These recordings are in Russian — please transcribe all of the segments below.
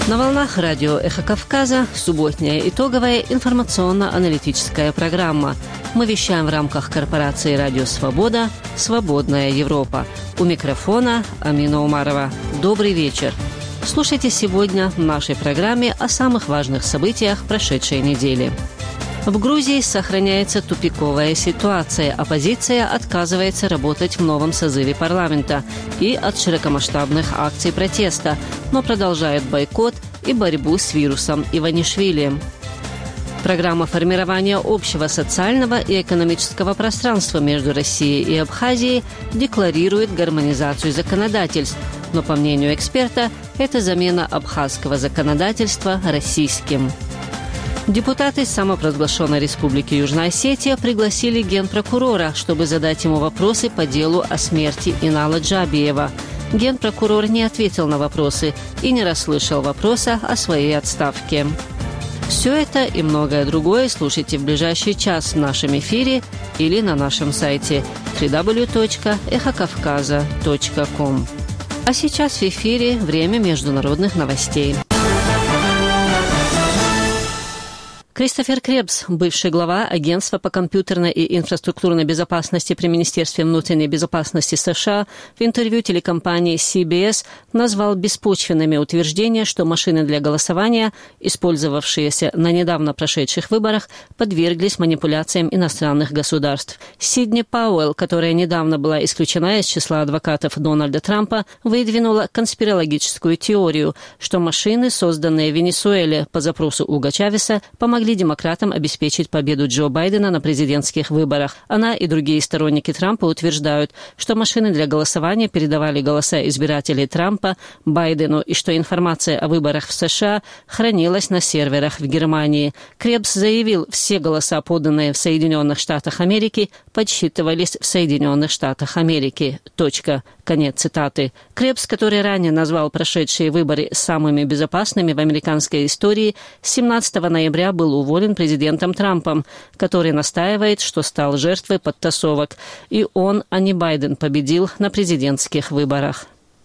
На волнах радио «Эхо Кавказа» субботняя итоговая информационно-аналитическая программа. Мы вещаем в рамках корпорации «Радио Свобода» «Свободная Европа». У микрофона Амина Умарова. Добрый вечер. Слушайте сегодня в нашей программе о самых важных событиях прошедшей недели. В Грузии сохраняется тупиковая ситуация. Оппозиция отказывается работать в новом созыве парламента и от широкомасштабных акций протеста, но продолжает бойкот и борьбу с вирусом Иванишвили. Программа формирования общего социального и экономического пространства между Россией и Абхазией декларирует гармонизацию законодательств, но, по мнению эксперта, это замена абхазского законодательства российским. Депутаты самопровозглашенной Республики Южная Осетия пригласили генпрокурора, чтобы задать ему вопросы по делу о смерти Инала Джабиева. Генпрокурор не ответил на вопросы и не расслышал вопроса о своей отставке. Все это и многое другое слушайте в ближайший час в нашем эфире или на нашем сайте www.эхокавказа.ком. А сейчас в эфире время международных новостей. Кристофер Кребс, бывший глава Агентства по компьютерной и инфраструктурной безопасности при Министерстве внутренней безопасности США, в интервью телекомпании CBS назвал беспочвенными утверждения, что машины для голосования, использовавшиеся на недавно прошедших выборах, подверглись манипуляциям иностранных государств. Сидни Пауэлл, которая недавно была исключена из числа адвокатов Дональда Трампа, выдвинула конспирологическую теорию, что машины, созданные в Венесуэле по запросу Уго Чавеса, помогли демократам обеспечить победу Джо Байдена на президентских выборах. Она и другие сторонники Трампа утверждают, что машины для голосования передавали голоса избирателей Трампа Байдену и что информация о выборах в США хранилась на серверах в Германии. Кребс заявил, все голоса, поданные в Соединенных Штатах Америки, подсчитывались в Соединенных Штатах Америки. Конец цитаты. Кребс, который ранее назвал прошедшие выборы самыми безопасными в американской истории, 17 ноября был уволен президентом Трампом, который настаивает, что стал жертвой подтасовок. И он, а не Байден, победил на президентских выборах.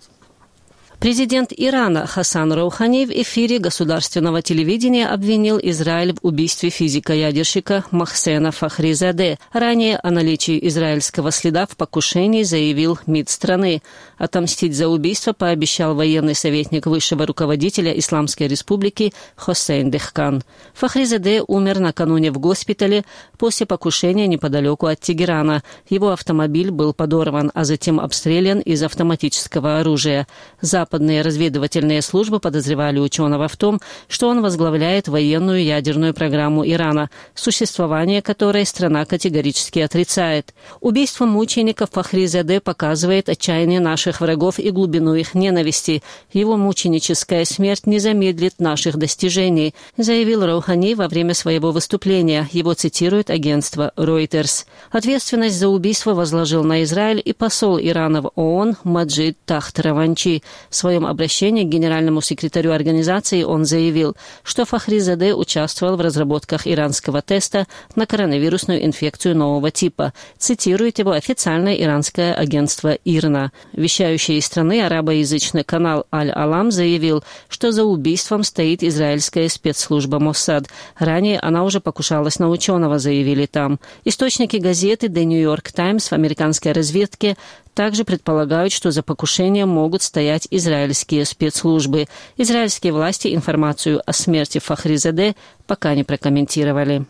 Президент Ирана Хасан Роухани в эфире государственного телевидения обвинил Израиль в убийстве физика-ядерщика Мохсена Фахризаде. Ранее о наличии израильского следа в покушении заявил МИД страны. Отомстить за убийство пообещал военный советник высшего руководителя Исламской Республики Хосейн Дехкан. Фахризаде умер накануне в госпитале после покушения неподалеку от Тегерана. Его автомобиль был подорван, а затем обстрелян из автоматического оружия. Западные разведывательные службы подозревали ученого в том, что он возглавляет военную ядерную программу Ирана, существование которой страна категорически отрицает. Убийство мучеников Фахризаде показывает отчаяние наших врагов и глубину их ненависти. Его мученическая смерть не замедлит наших достижений, заявил Роухани во время своего выступления. Его цитирует агентство Reuters. Ответственность за убийство возложил на Израиль и посол Ирана в ООН Маджид Тахт Раванчи. В своем обращении к генеральному секретарю организации он заявил, что Фахризаде участвовал в разработках иранского теста на коронавирусную инфекцию нового типа. Цитирует его официальное иранское агентство ИРНА. Вещающий из страны арабоязычный канал Аль-Алам заявил, что за убийством стоит израильская спецслужба Моссад. Ранее она уже покушалась на ученого, заявили там. Источники газеты The New York Times в американской разведке также предполагают, что за покушением могут стоять израильские спецслужбы. Израильские власти информацию о смерти Фахризаде пока не прокомментировали.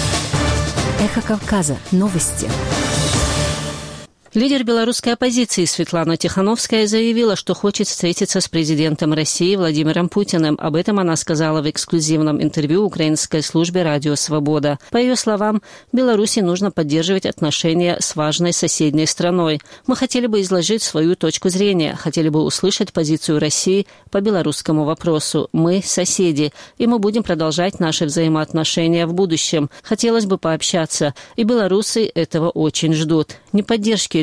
Эхо Кавказа. Новости. Лидер белорусской оппозиции Светлана Тихановская заявила, что хочет встретиться с президентом России Владимиром Путиным. Об этом она сказала в эксклюзивном интервью украинской службе «Радио Свобода». По ее словам, Беларуси нужно поддерживать отношения с важной соседней страной. Мы хотели бы изложить свою точку зрения, хотели бы услышать позицию России по белорусскому вопросу. Мы соседи, и мы будем продолжать наши взаимоотношения в будущем. Хотелось бы пообщаться, и белорусы этого очень ждут. Не поддержки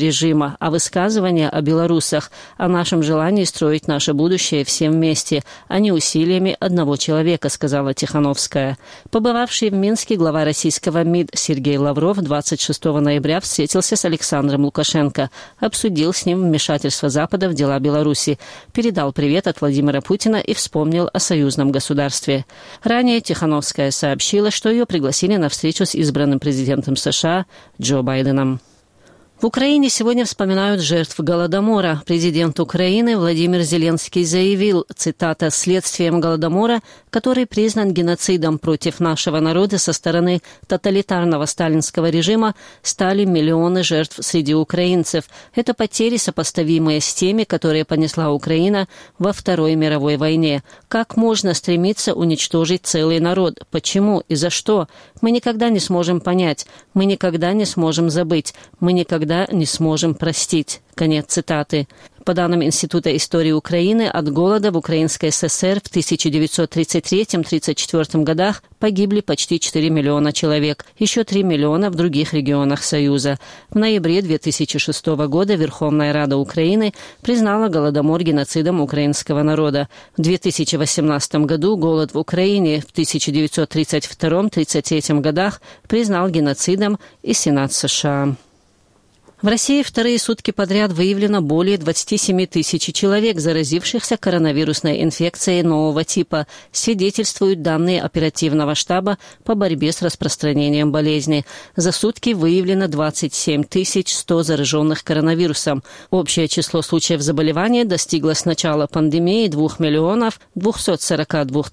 режима, а высказывания о белорусах, о нашем желании строить наше будущее все вместе, а не усилиями одного человека, сказала Тихановская. Побывавший в Минске глава российского МИД Сергей Лавров 26 ноября встретился с Александром Лукашенко, обсудил с ним вмешательство Запада в дела Беларуси, передал привет от Владимира Путина и вспомнил о союзном государстве. Ранее Тихановская сообщила, что ее пригласили на встречу с избранным президентом США Джо Байденом. В Украине сегодня вспоминают жертв Голодомора. Президент Украины Владимир Зеленский заявил, цитата, «следствием Голодомора, который признан геноцидом против нашего народа со стороны тоталитарного сталинского режима, стали миллионы жертв среди украинцев. Это потери, сопоставимые с теми, которые понесла Украина во Второй мировой войне. Как можно стремиться уничтожить целый народ? Почему и за что? Мы никогда не сможем понять, мы никогда не сможем забыть, мы никогда не сможем простить». Конец цитаты. По данным Института истории Украины, от голода в Украинской ССР в 1933-1934 годах погибли почти 4 миллиона человек, еще 3 миллиона в других регионах Союза. В ноябре 2006 года Верховная Рада Украины признала Голодомор геноцидом украинского народа. В 2018 году голод в Украине в 1932-1933 годах признал геноцидом и Сенат США. В России вторые сутки подряд выявлено более 27 тысяч человек, заразившихся коронавирусной инфекцией нового типа, свидетельствуют данные оперативного штаба по борьбе с распространением болезни. За сутки выявлено 27 100 зараженных коронавирусом. Общее число случаев заболевания достигло с начала пандемии 2 242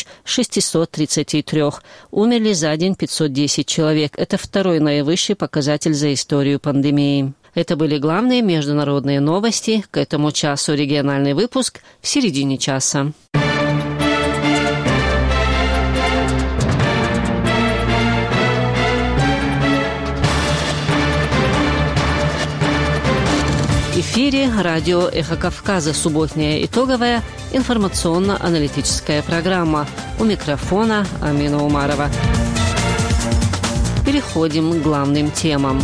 633. Умерли за день 510 человек. Это второй наивысший показатель за историю пандемии. Это были главные международные новости. К этому часу региональный выпуск в середине часа. В эфире радио «Эхо Кавказа», субботняя итоговая информационно-аналитическая программа. У микрофона Амина Умарова. Переходим к главным темам.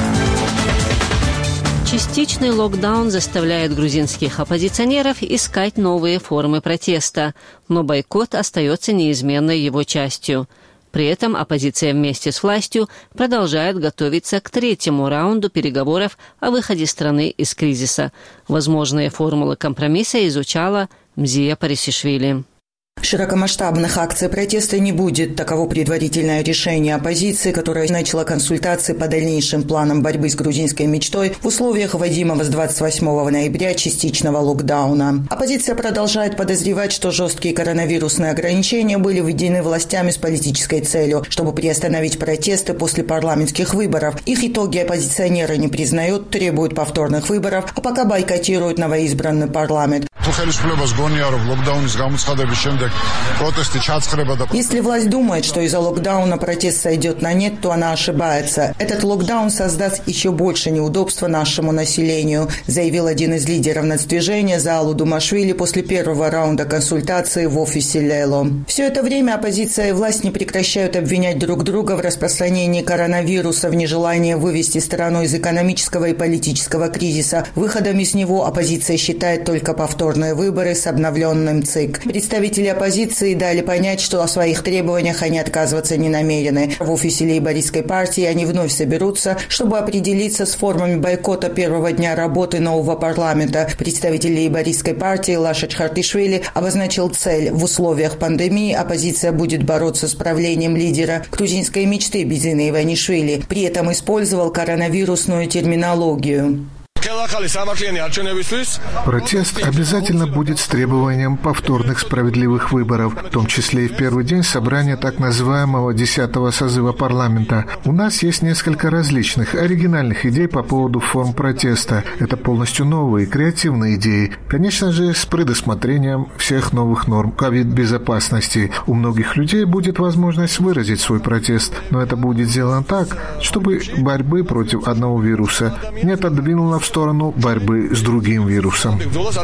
Частичный локдаун заставляет грузинских оппозиционеров искать новые формы протеста, но бойкот остается неизменной его частью. При этом оппозиция вместе с властью продолжает готовиться к третьему раунду переговоров о выходе страны из кризиса. Возможные формулы компромисса изучала Мзия Парисишвили. Широкомасштабных акций протеста не будет. Таково предварительное решение оппозиции, которая начала консультации по дальнейшим планам борьбы с грузинской мечтой в условиях вводимого с 28 ноября частичного локдауна. Оппозиция продолжает подозревать, что жесткие коронавирусные ограничения были введены властями с политической целью, чтобы приостановить протесты после парламентских выборов. Их итоги оппозиционеры не признают, требуют повторных выборов, а пока бойкотируют новоизбранный парламент. Если власть думает, что из-за локдауна протест сойдет на нет, то она ошибается. Этот локдаун создаст еще больше неудобства нашему населению, заявил один из лидеров нацдвижения Заалу Думашвили после первого раунда консультаций в офисе Лело. Все это время оппозиция и власть не прекращают обвинять друг друга в распространении коронавируса, в нежелании вывести страну из экономического и политического кризиса. Выходом из него оппозиция считает только повторные выборы с обновленным ЦИК. Представители оппозиции дали понять, что о своих требованиях они отказываться не намерены. В офисе лейбористской партии они вновь соберутся, чтобы определиться с формами бойкота первого дня работы нового парламента. Представитель лейбористской партии Лаша Чхартишвили обозначил цель: в условиях пандемии оппозиция будет бороться с правлением лидера грузинской мечты Бизина Иванишвили. При этом использовал коронавирусную терминологию. Протест обязательно будет с требованием повторных справедливых выборов, в том числе и в первый день собрания так называемого 10-го созыва парламента. У нас есть несколько различных, оригинальных идей по поводу форм протеста. Это полностью новые, креативные идеи. Конечно же, с предусмотрением всех новых норм ковид-безопасности. У многих людей будет возможность выразить свой протест, но это будет сделано так, чтобы борьбы против одного вируса не отодвинуло в сторону борьбы с другим вирусом.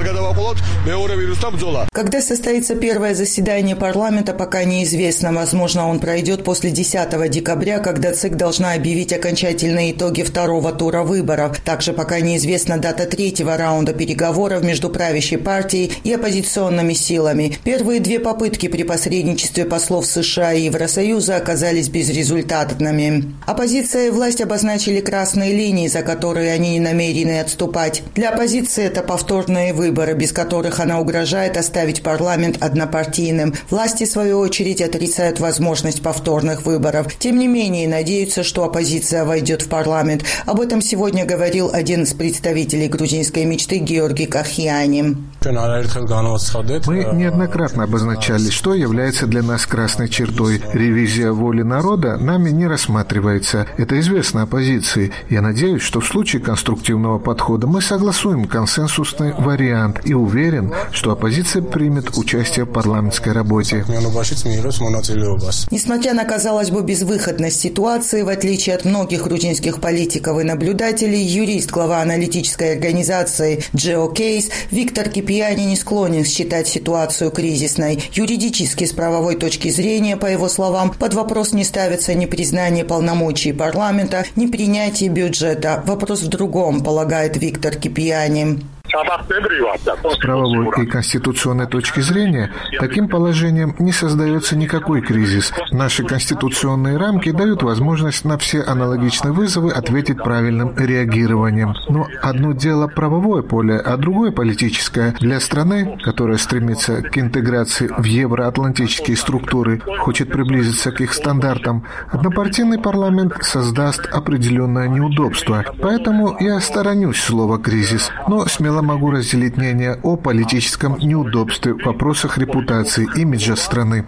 Когда состоится первое заседание парламента, пока неизвестно. Возможно, он пройдет после 10 декабря, когда ЦИК должна объявить окончательные итоги второго тура выборов. Также пока неизвестна дата третьего раунда переговоров между правящей партией и оппозиционными силами. Первые две попытки при посредничестве послов США и Евросоюза оказались безрезультатными. Оппозиция и власть обозначили красные линии, за которые они не намерены отступать. Для оппозиции это повторные выборы, без которых она угрожает оставить парламент однопартийным. Власти, в свою очередь, отрицают возможность повторных выборов. Тем не менее, надеются, что оппозиция войдет в парламент. Об этом сегодня говорил один из представителей грузинской мечты Георгий Кахьяни. Мы неоднократно обозначали, что является для нас красной чертой. Ревизия воли народа нами не рассматривается. Это известно оппозиции. Я надеюсь, что в случае конструктивного подхода мы согласуем консенсусный вариант и уверен, что оппозиция примет участие в парламентской работе. Несмотря на, казалось бы, безвыходность ситуации, в отличие от многих грузинских политиков и наблюдателей, юрист, глава аналитической организации GeoCase Виктор Кипияни не склонен считать ситуацию кризисной. Юридически, с правовой точки зрения, по его словам, под вопрос не ставится ни признание полномочий парламента, ни принятие бюджета. Вопрос в другом, полагает Виктор Кипияни. С правовой и конституционной точки зрения, таким положением не создается никакой кризис. Наши конституционные рамки дают возможность на все аналогичные вызовы ответить правильным реагированием. Но одно дело правовое поле, а другое политическое. Для страны, которая стремится к интеграции в евроатлантические структуры, хочет приблизиться к их стандартам, однопартийный парламент создаст определенное неудобство. Поэтому я сторонюсь слова «кризис», но смело могу разделить мнение о политическом неудобстве в вопросах репутации, имиджа страны.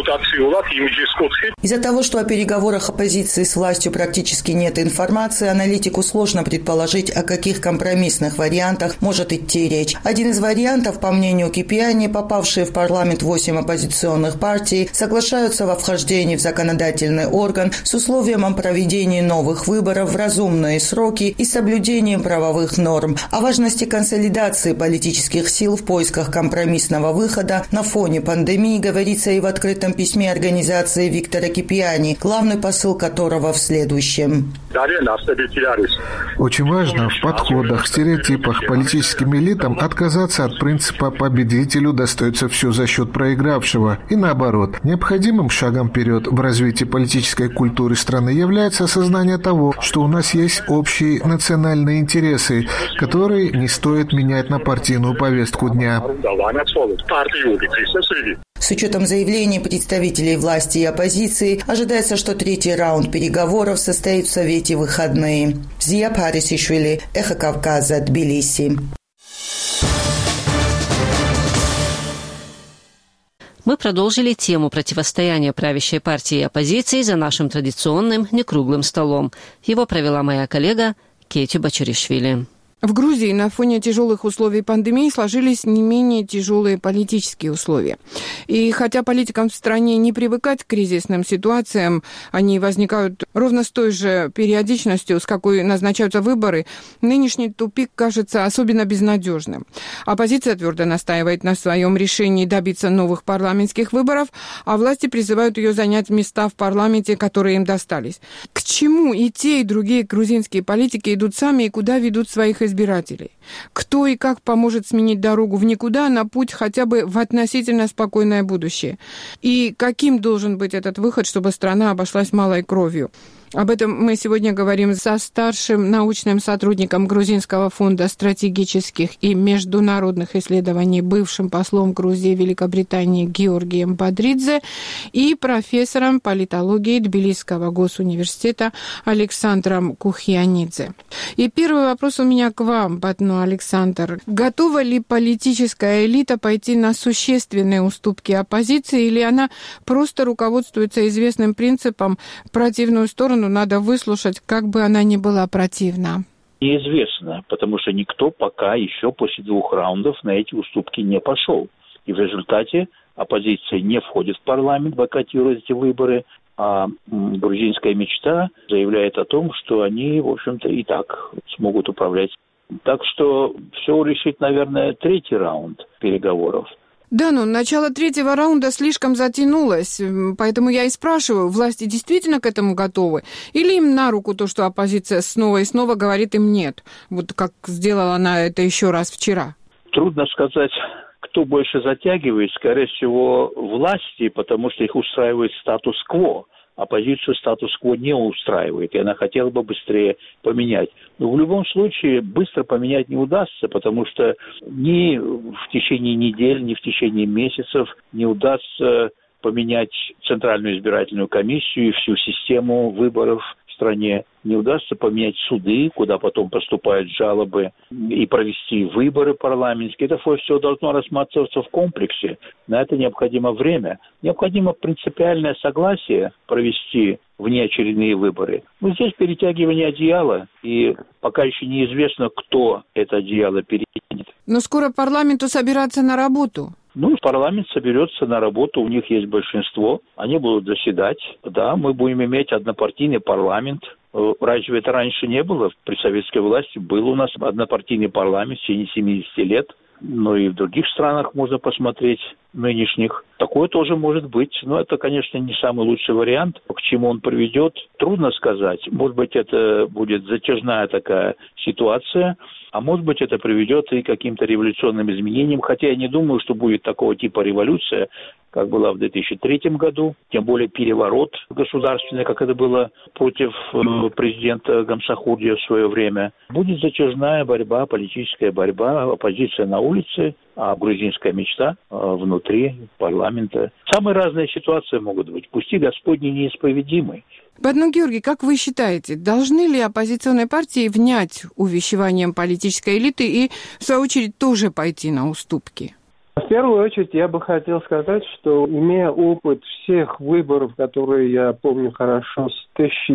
Из-за того, что о переговорах оппозиции с властью практически нет информации, аналитику сложно предположить, о каких компромиссных вариантах может идти речь. Один из вариантов, по мнению Кипияни, попавшие в парламент 8 оппозиционных партий, соглашаются во вхождении в законодательный орган с условием о проведении новых выборов в разумные сроки и соблюдением правовых норм. О важности консолидации политических сил в поисках компромиссного выхода на фоне пандемии говорится и в открытом письме организации Виктора Кипияни, главный посыл которого в следующем. Очень важно в подходах, стереотипах политическим элитам отказаться от принципа «победителю достается все за счет проигравшего». И наоборот, необходимым шагом вперед в развитии политической культуры страны является осознание того, что у нас есть общие национальные интересы, которые не стоит менять на партийную повестку дня. С учетом заявлений представителей власти и оппозиции, ожидается, что третий раунд переговоров состоит в Совете в выходные. Зия Парисишвили, Эхо Кавказа, Тбилиси. Мы продолжили тему противостояния правящей партии и оппозиции за нашим традиционным некруглым столом. Его провела моя коллега Кети Бачаришвили. В Грузии на фоне тяжелых условий пандемии сложились не менее тяжелые политические условия. И хотя политикам в стране не привыкать к кризисным ситуациям, они возникают ровно с той же периодичностью, с какой назначаются выборы, нынешний тупик кажется особенно безнадежным. Оппозиция твердо настаивает на своем решении добиться новых парламентских выборов, а власти призывают ее занять места в парламенте, которые им достались. К чему и те, и другие грузинские политики идут сами и куда ведут своих избирателей? Кто и как поможет сменить дорогу в никуда на путь хотя бы в относительно спокойное будущее? И каким должен быть этот выход, чтобы страна обошлась малой кровью? Об этом мы сегодня говорим со старшим научным сотрудником Грузинского фонда стратегических и международных исследований, бывшим послом Грузии в Великобритании Георгием Бодридзе и профессором политологии Тбилисского госуниверситета Александром Кухьянидзе. И первый вопрос у меня к вам, Батно Александр. Готова ли политическая элита пойти на существенные уступки оппозиции, или она просто руководствуется известным принципом «противную сторону надо выслушать, как бы она ни была противна»? Неизвестно, потому что никто пока еще после 2 раундов на эти уступки не пошел. И в результате оппозиция не входит в парламент, бойкотирует эти выборы, а грузинская мечта заявляет о том, что они, в общем-то, и так смогут управлять Так что все решит, наверное, третий раунд переговоров. Да, но начало третьего раунда слишком затянулось, поэтому я и спрашиваю, власти действительно к этому готовы? Или им на руку то, что оппозиция снова и снова говорит им нет, вот как сделала она это еще раз вчера? Трудно сказать, кто больше затягивает, скорее всего, власти, потому что их устраивает статус-кво. Оппозицию статус-кво не устраивает, и она хотела бы быстрее поменять. Но в любом случае быстро поменять не удастся, потому что ни в течение недель, ни в течение месяцев не удастся поменять Центральную избирательную комиссию и всю систему выборов в стране. Не удастся поменять суды, куда потом поступают жалобы, и провести выборы парламентские. Это все должно рассматриваться в комплексе. На это необходимо время. Необходимо принципиальное согласие провести внеочередные выборы. Но здесь перетягивание одеяла, и пока еще неизвестно, кто это одеяло перетянет. Но скоро парламенту собираться на работу. Парламент соберется на работу, у них есть большинство, они будут заседать. Да, мы будем иметь однопартийный парламент. Разве это раньше не было? При советской власти был у нас однопартийный парламент в течение 70 лет. Но и в других странах можно посмотреть нынешних. Такое тоже может быть. Но это, конечно, не самый лучший вариант. К чему он приведет, трудно сказать. Может быть, это будет затяжная такая ситуация. А может быть, это приведет и к каким-то революционным изменениям. Хотя я не думаю, что будет такого типа революция, как была в 2003 году. Тем более переворот государственный, как это было против президента Гамсахурдия в свое время. Будет затяжная борьба, политическая борьба, оппозиция на улице, а грузинская мечта внутри парламента. Самые разные ситуации могут быть. Пусти Господни неисповедимы. Бадну Георгий, как вы считаете, должны ли оппозиционные партии внять увещеваниям политической элиты и, в свою очередь, тоже пойти на уступки? В первую очередь я бы хотел сказать, что имея опыт всех выборов, которые я помню хорошо с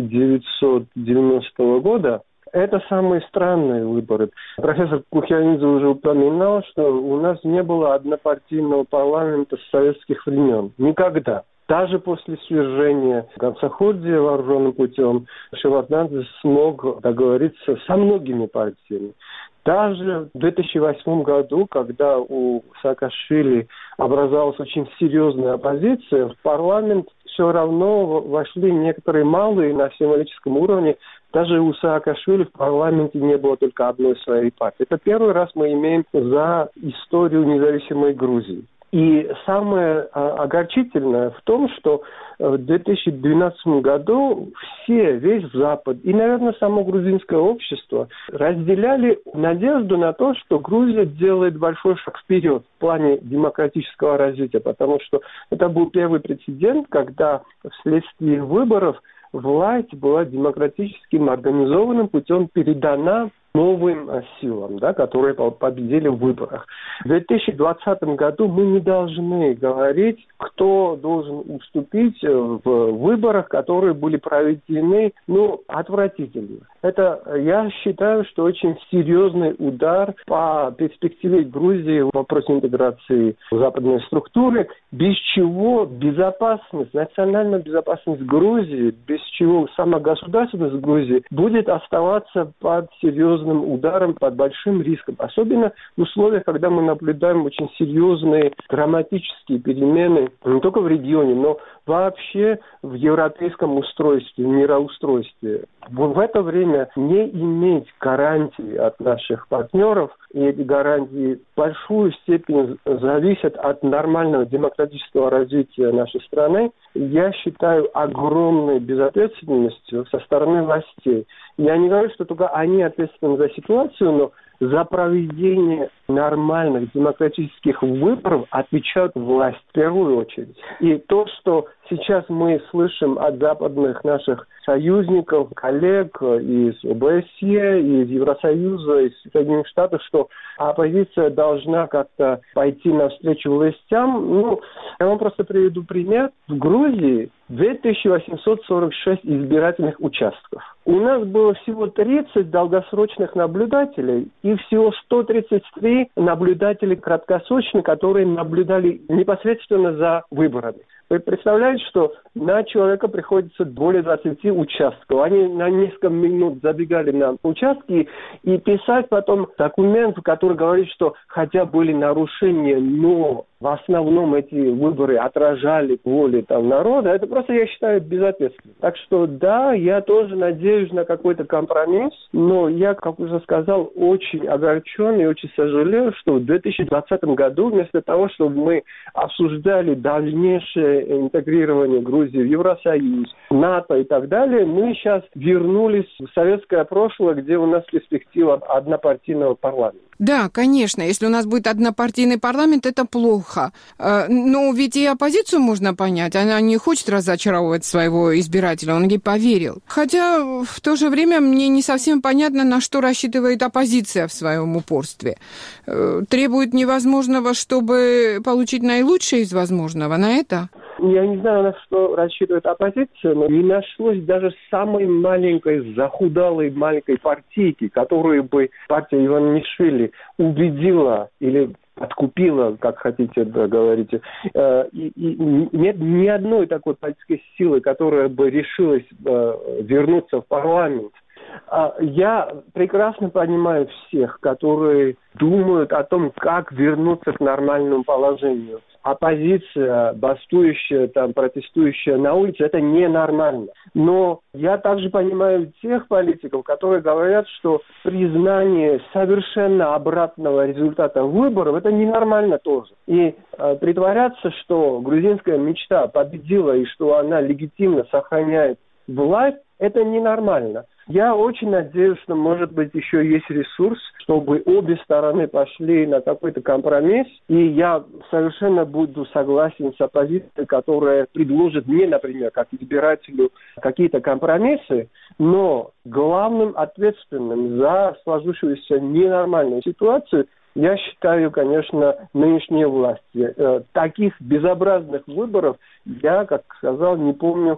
1990 года, это самые странные выборы. Профессор Кухианидзе уже упоминал, что у нас не было однопартийного парламента с советских времен. Никогда. Даже после свержения Гамсахурдия вооруженным путем Шеварднадзе смог договориться со многими партиями. Даже в 2008 году, когда у Саакашвили образовалась очень серьезная оппозиция, в парламент все равно вошли некоторые малые на символическом уровне. Даже у Саакашвили в парламенте не было только одной своей партии. Это первый раз мы имеем за историю независимой Грузии. И самое огорчительное в том, что в 2012 году весь Запад и, наверное, само грузинское общество разделяли надежду на то, что Грузия делает большой шаг вперед в плане демократического развития, потому что это был первый прецедент, когда вследствие выборов власть была демократическим организованным путем передана новым силам, которые победили в выборах. В 2020 году мы не должны говорить, кто должен уступить в выборах, которые были проведены, отвратительно. Это, я считаю, что очень серьезный удар по перспективе Грузии в вопросе интеграции в западные структуры, без чего безопасность, национальная безопасность Грузии, без чего сама государственность Грузии будет оставаться под серьезным ударом, под большим риском. Особенно в условиях, когда мы наблюдаем очень серьезные драматические перемены не только в регионе, но вообще в европейском устройстве, в мироустройстве. В это время не иметь гарантий от наших партнеров, и эти гарантии в большую степень зависят от нормального демократического развития нашей страны, я считаю огромной безответственностью со стороны властей. Я не говорю, что только они ответственны за ситуацию, но за проведение нормальных демократических выборов отвечает власть в первую очередь. И то, что сейчас мы слышим от западных наших союзников, коллег из ОБСЕ, из Евросоюза, из Соединенных Штатов, что оппозиция должна как-то пойти навстречу властям. Я вам просто приведу пример. В Грузии 2846 избирательных участков. У нас было всего 30 долгосрочных наблюдателей и всего 133 наблюдателей краткосрочных, которые наблюдали непосредственно за выборами. Вы представляете, что на человека приходится более 20 участков. Они на несколько минут забегали на участки и писать потом документ, который говорит, что хотя были нарушения, но в основном эти выборы отражали волю народа. Это просто, я считаю, безответственно. Так что да, я тоже надеюсь на какой-то компромисс, но я, как уже сказал, очень огорчен и очень сожалею, что в 2020 году вместо того, чтобы мы обсуждали дальнейшее интегрирование Грузии в Евросоюз, НАТО и так далее, мы сейчас вернулись в советское прошлое, где у нас перспектива однопартийного парламента. Да, конечно, если у нас будет однопартийный парламент, это плохо. Но ведь и оппозицию можно понять. Она не хочет разочаровывать своего избирателя, он ей поверил. Хотя в то же время мне не совсем понятно, на что рассчитывает оппозиция в своем упорстве. Требует невозможного, чтобы получить наилучшее из возможного. На это? Я не знаю, на что рассчитывает оппозиция, но не нашлось даже самой маленькой, захудалой маленькой партийки, которую бы партия Иванишвили убедила или откупила, как хотите, да, говорите. И нет ни одной такой политической силы, которая бы решилась вернуться в парламент. Я прекрасно понимаю всех, которые думают о том, как вернуться к нормальному положению. Оппозиция, бастующая, протестующая на улице, это ненормально. Но я также понимаю тех политиков, которые говорят, что признание совершенно обратного результата выборов, это ненормально тоже. И притворяться, что грузинская мечта победила и что она легитимно сохраняет власть, это ненормально. Я очень надеюсь, что, может быть, еще есть ресурс, чтобы обе стороны пошли на какой-то компромисс. И я совершенно буду согласен с оппозицией, которая предложит мне, например, как избирателю, какие-то компромиссы, но главным ответственным за сложившуюся ненормальную ситуацию я считаю, конечно, нынешние власти. Таких безобразных выборов я, как сказал, не помню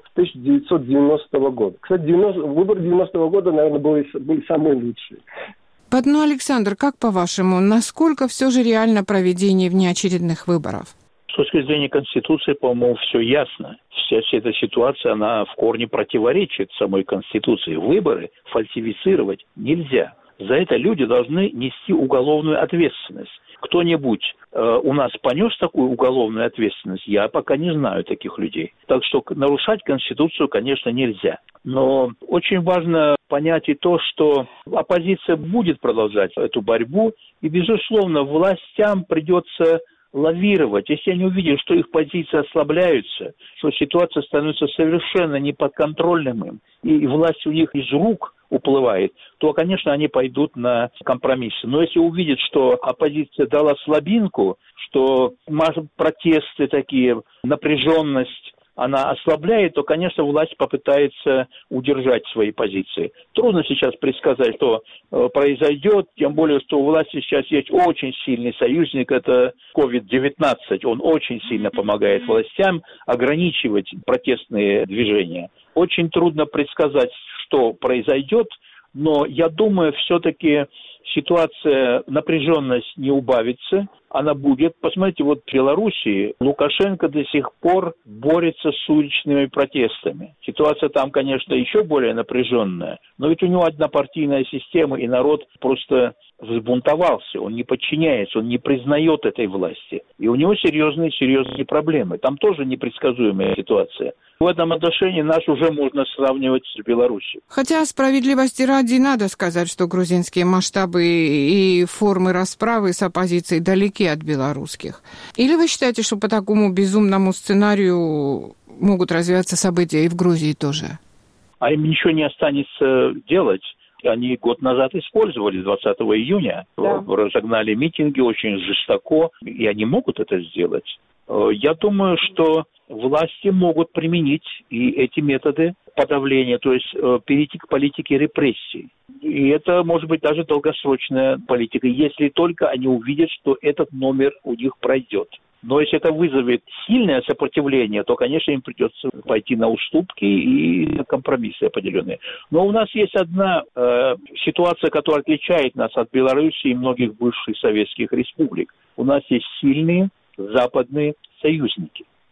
1990 года. Кстати, выборы 90-го года, наверное, были самые лучшие. Ну, Александр, как по-вашему, насколько все же реально проведение внеочередных выборов? С точки зрения Конституции, по-моему, все ясно. Вся эта ситуация, она в корне противоречит самой Конституции. Выборы фальсифицировать нельзя. За это люди должны нести уголовную ответственность. Кто-нибудь у нас понес такую уголовную ответственность? Я пока не знаю таких людей. Так что нарушать Конституцию, конечно, нельзя. Но очень важно понять и то, что оппозиция будет продолжать эту борьбу. И, безусловно, властям придется лавировать. Если они увидят, что их позиции ослабляются, что ситуация становится совершенно неподконтрольным им, и власть у них из рук уплывает, то, конечно, они пойдут на компромиссы. Но если увидят, что оппозиция дала слабинку, что протесты такие, напряженность, она ослабляет, то, конечно, власть попытается удержать свои позиции. Трудно сейчас предсказать, что произойдет, тем более, что у власти сейчас есть очень сильный союзник, это COVID-19. Он очень сильно помогает властям ограничивать протестные движения. Очень трудно предсказать, что произойдет, но я думаю, все-таки ситуация, напряженность не убавится, она будет. Посмотрите, вот в Белоруссии Лукашенко до сих пор борется с уличными протестами. Ситуация там, конечно, еще более напряженная, но ведь у него однопартийная система, и народ просто взбунтовался, он не подчиняется, он не признает этой власти. И у него серьезные проблемы. Там тоже непредсказуемая ситуация. В этом отношении нас уже можно сравнивать с Белоруссией. Хотя, справедливости ради, надо сказать, что грузинские масштабы и формы расправы с оппозицией далеки от белорусских. Или вы считаете, что по такому безумному сценарию могут развиваться события и в Грузии тоже? А им ничего не останется делать. Они год назад использовали, 20 июня, разогнали митинги очень жестоко, и они могут это сделать. Я думаю, что власти могут применить и эти методы подавления, то есть перейти к политике репрессий. И это может быть даже долгосрочная политика, если только они увидят, что этот номер у них пройдет. Но если это вызовет сильное сопротивление, то, конечно, им придется пойти на уступки и на компромиссы определенные. Но у нас есть одна ситуация, которая отличает нас от Белоруссии и многих бывших советских республик. У нас есть сильные западные союзники.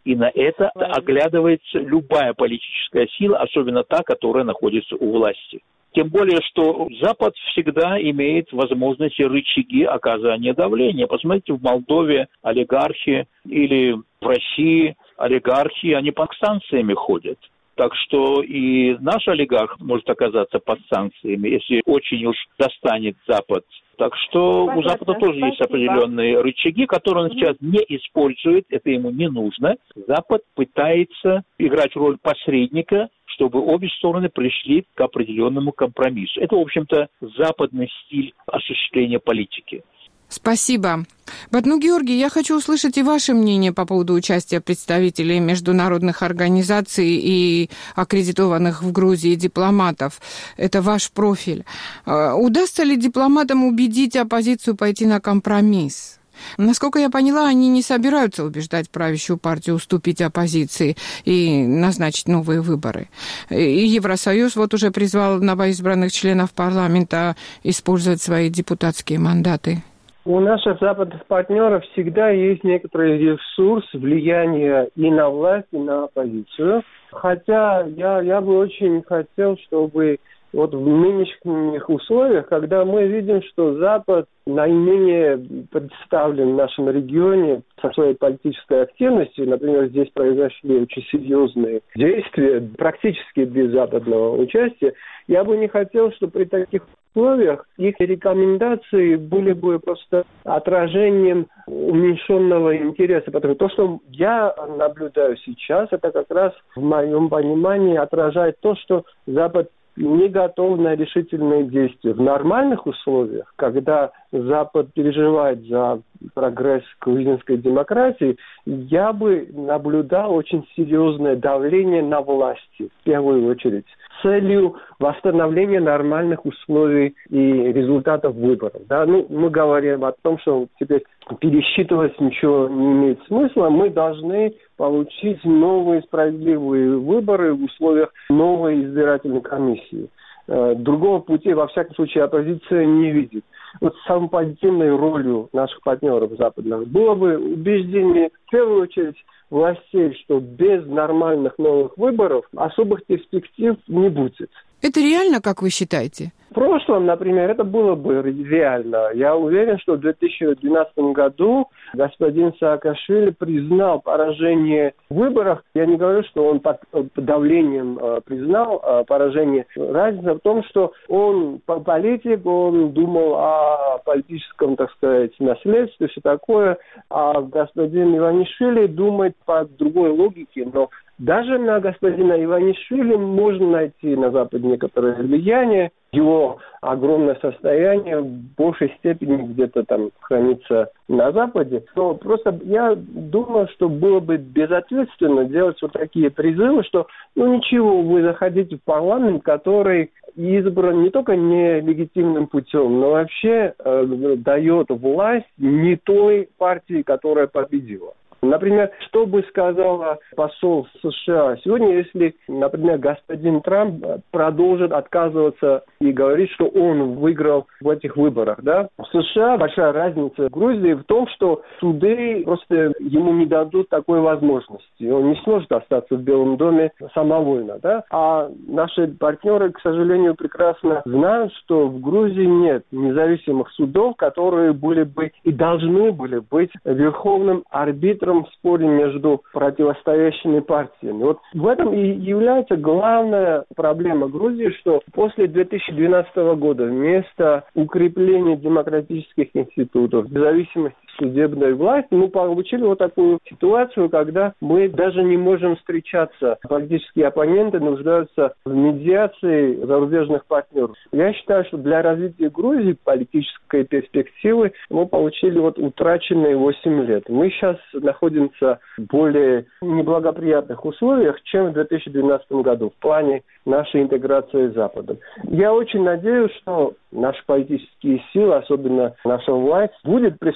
И на это оглядывается любая политическая сила, особенно та, которая находится у власти. Тем более, что Запад всегда имеет возможности, рычаги оказания давления. Посмотрите, в Молдове олигархи или в России олигархи, они под санкциями ходят. Так что и наш олигарх может оказаться под санкциями, если очень уж достанет Запад. Так что у Запада тоже есть определенные рычаги, которые он сейчас не использует, это ему не нужно. Запад пытается играть роль посредника, чтобы обе стороны пришли к определенному компромиссу. Это, в общем-то, западный стиль осуществления политики. Спасибо. Батну Георгий, я хочу услышать и ваше мнение по поводу участия представителей международных организаций и аккредитованных в Грузии дипломатов. Это ваш профиль. Удастся ли дипломатам убедить оппозицию пойти на компромисс? Насколько я поняла, они не собираются убеждать правящую партию уступить оппозиции и назначить новые выборы. И Евросоюз вот уже призвал новоизбранных членов парламента использовать свои депутатские мандаты. У наших западных партнеров всегда есть некоторый ресурс влияния и на власть, и на оппозицию. Хотя я бы очень хотел, чтобы вот в нынешних условиях, когда мы видим, что Запад наименее представлен в нашем регионе со своей политической активностью, например, здесь произошли очень серьезные действия, практически без западного участия, я бы не хотел, чтобы при таких условиях их рекомендации были бы просто отражением уменьшенного интереса. Потому что то, что я наблюдаю сейчас, это как раз в моем понимании отражает то, что Запад не готов на решительные действия. В нормальных условиях, когда Запад переживает за прогресс грузинской демократии, я бы наблюдал очень серьезное давление на власти, в первую очередь, с целью восстановления нормальных условий и результатов выборов. Да? Мы говорим о том, что теперь пересчитывать ничего не имеет смысла. Мы должны получить новые справедливые выборы в условиях новой избирательной комиссии. Другого пути, во всяком случае, оппозиция не видит. Вот самой позитивной ролью наших партнеров западных было бы убеждение, в первую очередь, властей, что без нормальных новых выборов особых перспектив не будет. Это реально, как вы считаете? В прошлом, например, это было бы реально. Я уверен, что в 2012 году господин Саакашвили признал поражение в выборах. Я не говорю, что он под давлением признал поражение. Разница в том, что он политик, он думал о политическом, так сказать, наследстве, все такое, а господин Иванишвили думает по другой логике. Но даже на господина Иванишвили можно найти на Западе некоторое влияние. Его огромное состояние в большей степени где-то там хранится на Западе. Но просто я думаю, что было бы безответственно делать вот такие призывы, что ничего, вы заходите в парламент, который избран не только нелегитимным путем, но вообще дает власть не той партии, которая победила. Например, что бы сказала посол США сегодня, если, например, господин Трамп продолжит отказываться и говорить, что он выиграл в этих выборах, да? В США большая разница в Грузии в том, что суды просто ему не дадут такой возможности. Он не сможет остаться в Белом доме самовольно, да? А наши партнеры, к сожалению, прекрасно знают, что в Грузии нет независимых судов, которые были бы и должны были быть верховным арбитром в споре между противостоящими партиями. Вот в этом и является главная проблема Грузии, что после 2012 года вместо укрепления демократических институтов, независимости судебной власти, мы получили вот такую ситуацию, когда мы даже не можем встречаться. Политические оппоненты нуждаются в медиации зарубежных партнеров. Я считаю, что для развития Грузии политической перспективы мы получили вот утраченные 8 лет. Мы сейчас находимся в более неблагоприятных условиях, чем в 2012 году в плане нашей интеграции с Западом. Я очень надеюсь, что наши политические силы, особенно наша власть, будет прислушиваться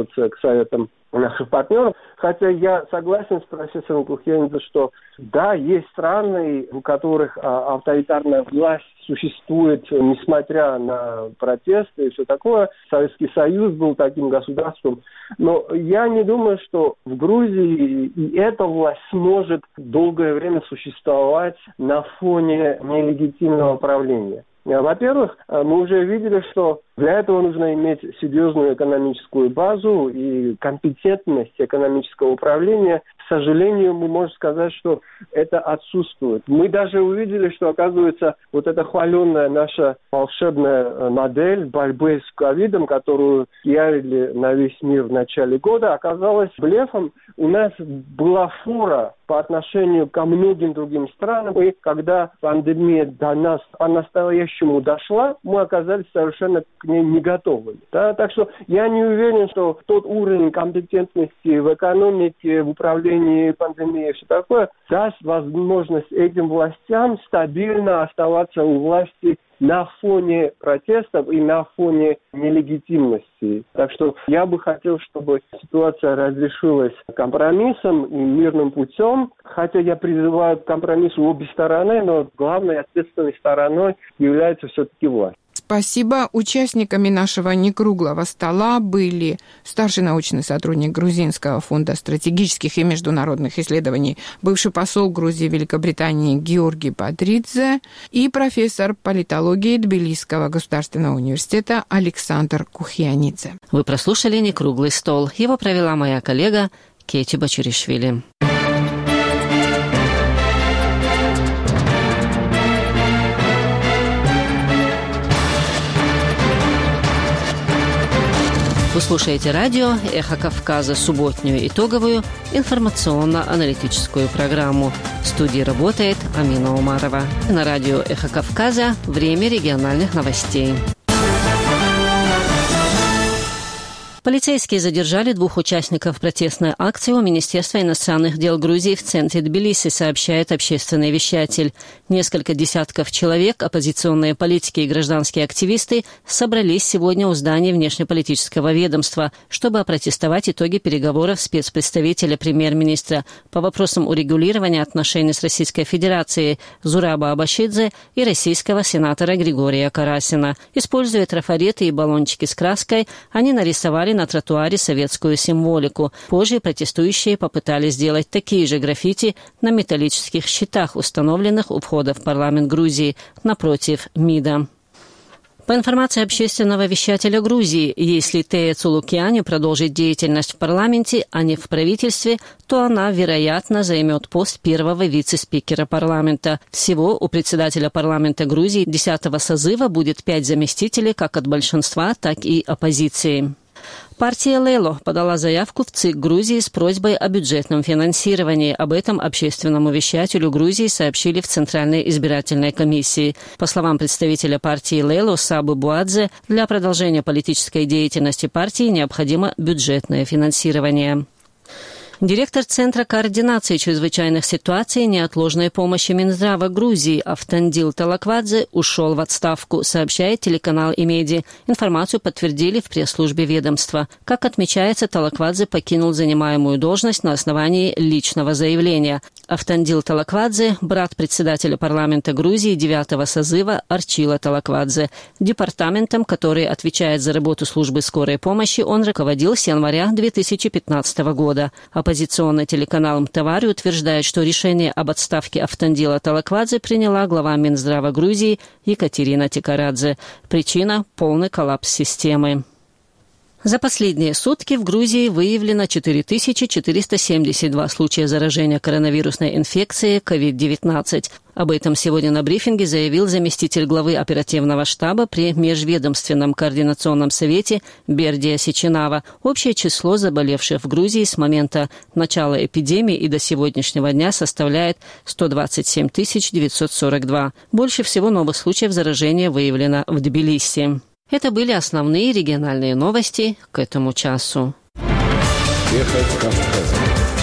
прислушиваться к советам наших партнеров. Хотя я согласен с профессором Кухьянидзе, что да, есть страны, у которых авторитарная власть существует, несмотря на протесты и все такое. Советский Союз был таким государством. Но я не думаю, что в Грузии и эта власть сможет долгое время существовать на фоне нелегитимного правления. Во-первых, мы уже видели, что для этого нужно иметь серьезную экономическую базу и компетентность экономического управления. К сожалению, мы можем сказать, что это отсутствует. Мы даже увидели, что, оказывается, вот эта хваленная наша волшебная модель борьбы с ковидом, которую пиарили на весь мир в начале года, оказалась блефом. У нас была фора по отношению ко многим другим странам, и когда пандемия до нас по-настоящему дошла, мы оказались совершенно к ней не готовы. Да? Так что я не уверен, что тот уровень компетентности в экономике, в управлении пандемией и все такое даст возможность этим властям стабильно оставаться у власти на фоне протестов и на фоне нелегитимности. Так что я бы хотел, чтобы ситуация разрешилась компромиссом и мирным путем, хотя я призываю к компромиссу обе стороны, но главной ответственной стороной является все-таки власть. Спасибо. Участниками нашего некруглого стола были старший научный сотрудник Грузинского фонда стратегических и международных исследований, бывший посол Грузии в Великобритании Георгий Падридзе и профессор политологии Тбилисского государственного университета Александр Кухьянидзе. Вы прослушали «Некруглый стол». Его провела моя коллега Кейти Бачуришвили. Вы слушаете радио «Эхо Кавказа», субботнюю итоговую информационно-аналитическую программу. В студии работает Амина Умарова. На радио «Эхо Кавказа» время региональных новостей. Полицейские задержали 2 участников протестной акции у Министерства иностранных дел Грузии в центре Тбилиси, сообщает общественный вещатель. Несколько десятков человек, оппозиционные политики и гражданские активисты, собрались сегодня у здания внешнеполитического ведомства, чтобы опротестовать итоги переговоров спецпредставителя премьер-министра по вопросам урегулирования отношений с Российской Федерацией Зураба Абашидзе и российского сенатора Григория Карасина. Используя трафареты и баллончики с краской, они нарисовали на тротуаре советскую символику. Позже протестующие попытались сделать такие же граффити на металлических щитах, установленных у входа в парламент Грузии, напротив МИДа. По информации общественного вещателя Грузии, если Тея Цулукиани продолжит деятельность в парламенте, а не в правительстве, то она, вероятно, займет пост первого вице-спикера парламента. Всего у председателя парламента Грузии 10-го созыва будет 5 заместителей как от большинства, так и оппозиции. Партия Лело подала заявку в ЦИК Грузии с просьбой о бюджетном финансировании. Об этом общественному вещателю Грузии сообщили в Центральной избирательной комиссии. По словам представителя партии Лело Сабы Буадзе, для продолжения политической деятельности партии необходимо бюджетное финансирование. Директор Центра координации чрезвычайных ситуаций и неотложной помощи Минздрава Грузии Автандил Талаквадзе ушел в отставку, сообщает телеканал Имеди. Информацию подтвердили в пресс-службе ведомства. Как отмечается, Талаквадзе покинул занимаемую должность на основании личного заявления. Автандил Талаквадзе – брат председателя парламента Грузии 9-го созыва Арчила Талаквадзе. Департаментом, который отвечает за работу службы скорой помощи, он руководил с января 2015 года. Оппозиционный телеканал МТВАРИ утверждает, что решение об отставке Автандила Талаквадзе приняла глава Минздрава Грузии Екатерина Тикарадзе. Причина – полный коллапс системы. За последние сутки в Грузии выявлено 4472 случая заражения коронавирусной инфекцией COVID-19. Об этом сегодня на брифинге заявил заместитель главы оперативного штаба при Межведомственном координационном совете Бердия Сеченава. Общее число заболевших в Грузии с момента начала эпидемии и до сегодняшнего дня составляет 127 942. Больше всего новых случаев заражения выявлено в Тбилиси. Это были основные региональные новости к этому часу. Эхо Кавказа.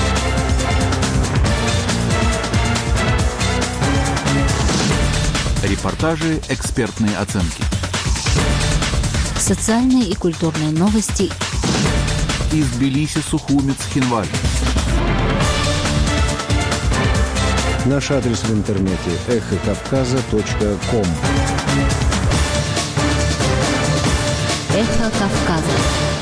Репортажи, экспертные оценки. Социальные и культурные новости. из Тбилиси, Сухуми, Цхинваль. Наш адрес в интернете эхокавказа.ком. Эхо Кавказа.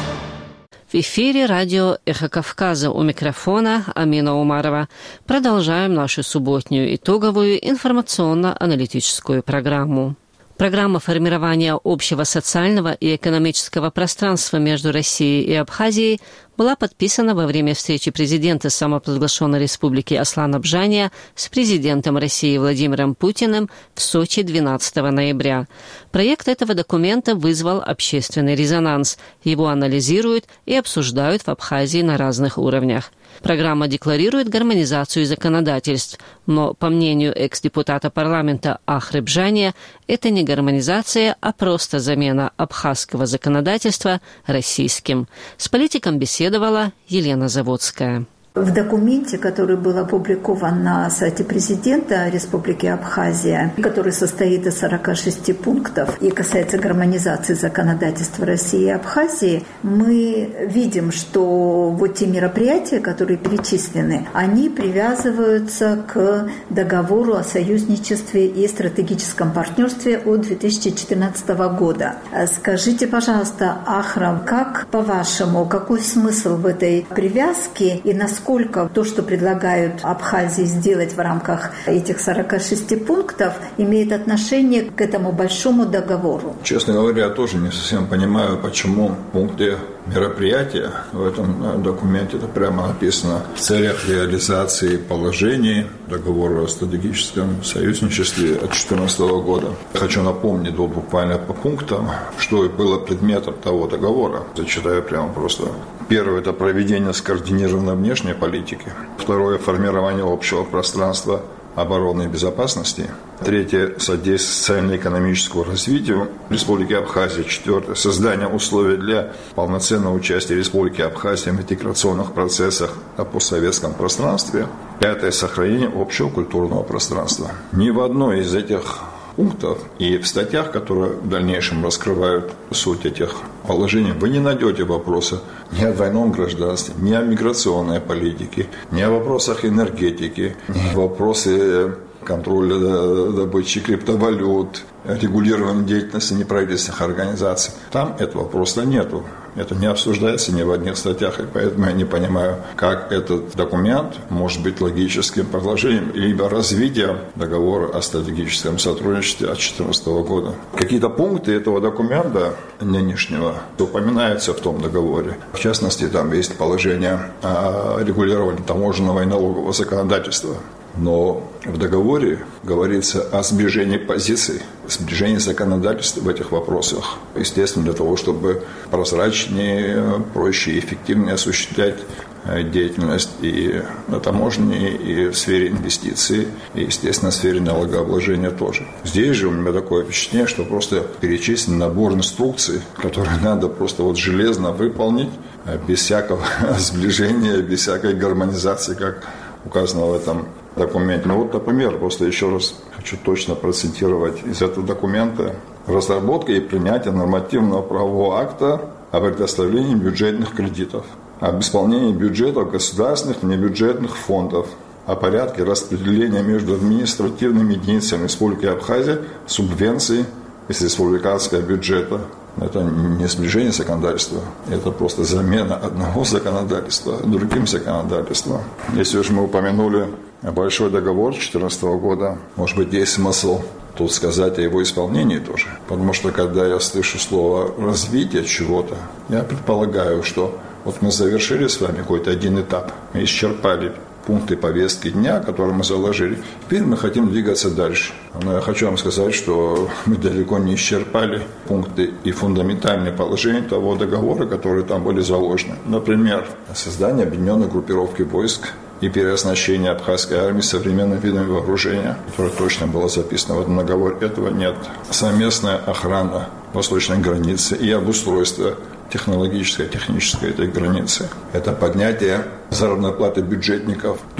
В эфире радио «Эхо Кавказа», у микрофона Амина Умарова. Продолжаем нашу субботнюю итоговую информационно-аналитическую программу. Программа формирования общего социального и экономического пространства между Россией и Абхазией была подписана во время встречи президента самопровозглашенной республики Аслан-Абжания с президентом России Владимиром Путиным в Сочи 12 ноября. Проект этого документа вызвал общественный резонанс. Его анализируют и обсуждают в Абхазии на разных уровнях. Программа декларирует гармонизацию законодательств, но, по мнению экс-депутата парламента Ахры Бжания, это не гармонизация, а просто замена абхазского законодательства российским. С политиком беседовала Елена Заводская. В документе, который был опубликован на сайте президента Республики Абхазия, который состоит из 46 пунктов и касается гармонизации законодательства России и Абхазии, мы видим, что вот те мероприятия, которые перечислены, они привязываются к договору о союзничестве и стратегическом партнерстве от 2014 года. Скажите, пожалуйста, Ахрам, как, по-вашему, какой смысл в этой привязке и насколько то, что предлагают Абхазии сделать в рамках этих 46 пунктов, имеет отношение к этому большому договору? Честно говоря, я тоже не совсем понимаю, почему в пункте мероприятия в этом документе это прямо написано в целях реализации положений договора о стратегическом союзничестве от 2014 года. Хочу напомнить буквально по пунктам, что было предметом того договора. Зачитаю прямо просто. Первое – это проведение скоординированной внешней политики. Второе – формирование общего пространства обороны и безопасности. Третье – содействие социально-экономическому развитию Республики Абхазия. Четвертое – создание условий для полноценного участия Республики Абхазия в интеграционных процессах на постсоветском пространстве. Пятое – сохранение общего культурного пространства. Ни в одной из этих пунктов и в статьях, которые в дальнейшем раскрывают суть этих положений, вы не найдете вопроса ни о двойном гражданстве, ни о миграционной политике, ни о вопросах энергетики, ни о вопросе контроля добычи криптовалют, регулирования деятельности неправительственных организаций. Там этого просто нету. Это не обсуждается ни в одних статьях, и поэтому я не понимаю, как этот документ может быть логическим продолжением либо развитием договора о стратегическом сотрудничестве от 2014 года. Какие-то пункты этого документа нынешнего упоминаются в том договоре. В частности, там есть положение о регулировании таможенного и налогового законодательства. Но в договоре говорится о сближении позиций, сближении законодательства в этих вопросах. Естественно, для того, чтобы прозрачнее, проще и эффективнее осуществлять деятельность и на таможне, и в сфере инвестиций, и, естественно, в сфере налогообложения тоже. Здесь же у меня такое впечатление, что просто перечислен набор инструкций, которые надо просто вот железно выполнить, без всякого сближения, без всякой гармонизации, как указано в этом документе. Ну вот, например, просто еще раз хочу точно процитировать из этого документа. Разработка и принятие нормативного правового акта о предоставлении бюджетных кредитов, об исполнении бюджетов государственных и небюджетных фондов, о порядке распределения между административными единицами Республики Абхазия субвенций из республиканского бюджета. Это не сближение законодательства, это просто замена одного законодательства другим законодательством. Если уж мы упомянули большой договор 2014 года, может быть, есть смысл тут сказать о его исполнении тоже. Потому что, когда я слышу слово «развитие» чего-то, я предполагаю, что вот мы завершили с вами какой-то один этап, мы исчерпали пункты повестки дня, которые мы заложили. Теперь мы хотим двигаться дальше. Но я хочу вам сказать, что мы далеко не исчерпали пункты и фундаментальные положения того договора, которые там были заложены. Например, создание объединенной группировки войск и переоснащение абхазской армии современными видами вооружения, которое точно было записано в этом договоре. Этого нет. Совместная охрана восточной границы и обустройство технологической, технической этой границы. Это поднятие заработной платы бюджетников до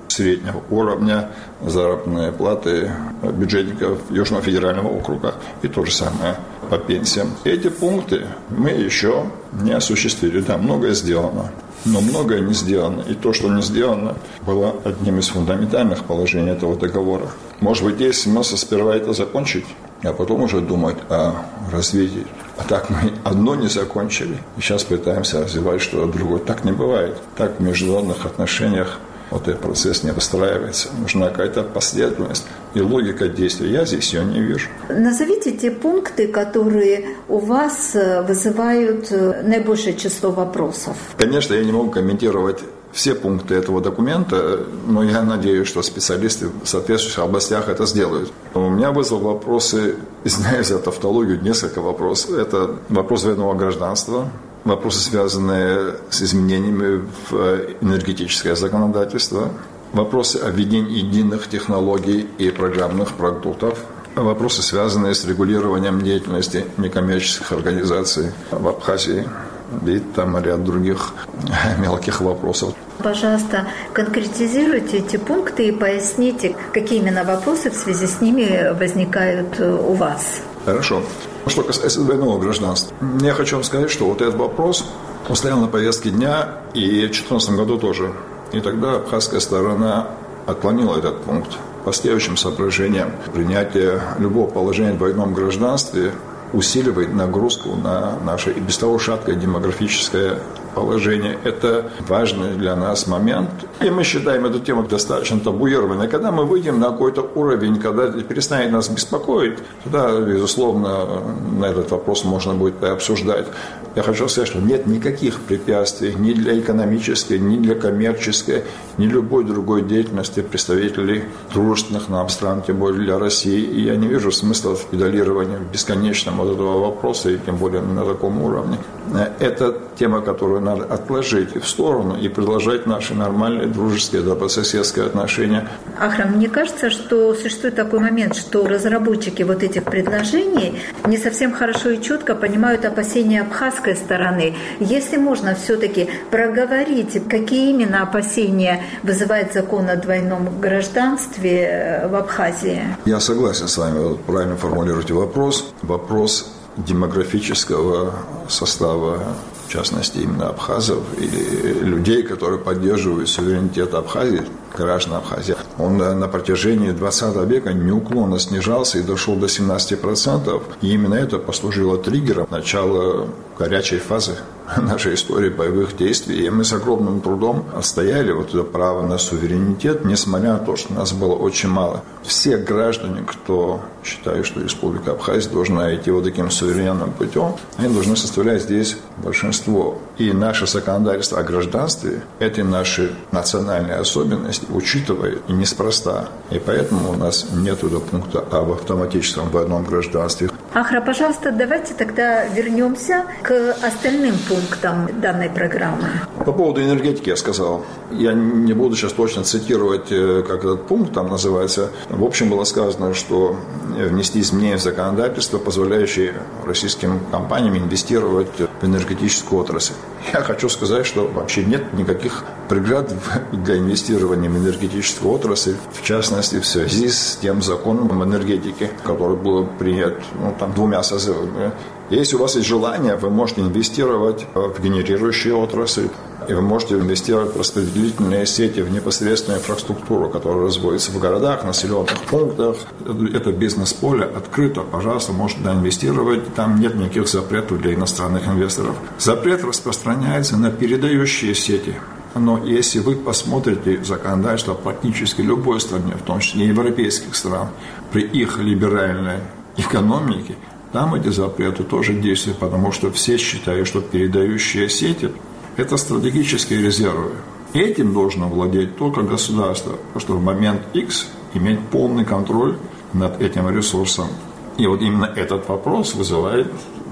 среднего уровня заработные платы бюджетников Южного федерального округа. И то же самое по пенсиям. Эти пункты мы еще не осуществили. Да, многое сделано, но многое не сделано. И то, что не сделано, было одним из фундаментальных положений этого договора. Может быть, есть смысл сперва это закончить, а потом уже думать о развитии. А так мы одно не закончили, и сейчас пытаемся развивать что-то другое. Так не бывает. Так в международных отношениях вот этот процесс не выстраивается. Нужна какая-то последовательность и логика действий. Я здесь ее не вижу. Назовите те пункты, которые у вас вызывают наибольшее число вопросов. Конечно, я не могу комментировать все пункты этого документа, но я надеюсь, что специалисты в соответствующих областях это сделают. У меня вызвал вопросы, зная за тавтологию, несколько вопросов. Это вопрос двойного гражданства, вопросы, связанные с изменениями в энергетическое законодательство, вопросы о введении единых технологий и программных продуктов, вопросы, связанные с регулированием деятельности некоммерческих организаций в Абхазии. И там ряд других мелких вопросов. Пожалуйста, конкретизируйте эти пункты и поясните, какие именно вопросы в связи с ними возникают у вас. Хорошо. Что касается двойного гражданства, я хочу вам сказать, что вот этот вопрос стоял на повестке дня и в 2014 году тоже. И тогда абхазская сторона отклонила этот пункт по следующим соображениям. Принятие любого положения в двойном гражданстве усиливает нагрузку на наше и без того шаткое демографическое положение. Это важный для нас момент. И мы считаем эту тему достаточно табуированной. Когда мы выйдем на какой-то уровень, когда это перестанет нас беспокоить, тогда, безусловно, на этот вопрос можно будет обсуждать. Я хочу сказать, что нет никаких препятствий ни для экономической, ни для коммерческой, ни любой другой деятельности представителей дружественных нам стран, тем более для России. И я не вижу смысла в педалировании бесконечном вот этого вопроса, и тем более на таком уровне. Это тема, которую надо отложить в сторону и продолжать наши нормальные дружеские, добрососедские отношения. Ахрам, мне кажется, что существует такой момент, что разработчики вот этих предложений не совсем хорошо и четко понимают опасения абхазской стороны. Если можно все-таки проговорить, какие именно опасения вызывает закон о двойном гражданстве в Абхазии? Я согласен с вами, вы правильно формулируете вопрос. Вопрос демографического состава, в частности, именно абхазов или людей, которые поддерживают суверенитет Абхазии, граждан Абхазии. Он на протяжении 20 века неуклонно снижался и дошел до 17%. И именно это послужило триггером начала горячей фазы нашей истории боевых действий. И мы с огромным трудом отстояли вот это право на суверенитет, несмотря на то, что нас было очень мало. Все граждане, кто считает, что Республика Абхазия должна идти вот таким суверенным путем, они должны составлять здесь большинство. И наше законодательство о гражданстве этой нашей национальной особенности учитывает, и неспроста. И поэтому у нас нет этого пункта об автоматическом двойном гражданстве. Ахра, пожалуйста, давайте тогда вернемся к остальным пунктам данной программы. По поводу энергетики я сказал. Я не буду сейчас точно цитировать, как этот пункт там называется. В общем, было сказано, что внести изменения в законодательство, позволяющие российским компаниям инвестировать в энергетическую отрасль. Я хочу сказать, что вообще нет никаких преград для инвестирования в энергетическую отрасль, в частности, в связи с тем законом об энергетике, который был принят двумя созывами. Если у вас есть желание, вы можете инвестировать в генерирующие отрасли, и вы можете инвестировать в распределительные сети, в непосредственную инфраструктуру, которая разводится в городах, населенных пунктах. Это бизнес-поле открыто, пожалуйста, можете инвестировать. Там нет никаких запретов для иностранных инвесторов. Запрет распространяется на передающие сети. Но если вы посмотрите законодательство практически любой стране, в том числе европейских стран, при их либеральной экономике, там эти запреты тоже действуют, потому что все считают, что передающие сети – это стратегические резервы. Этим должно владеть только государство, потому что в момент X иметь полный контроль над этим ресурсом. И вот именно этот вопрос вызывает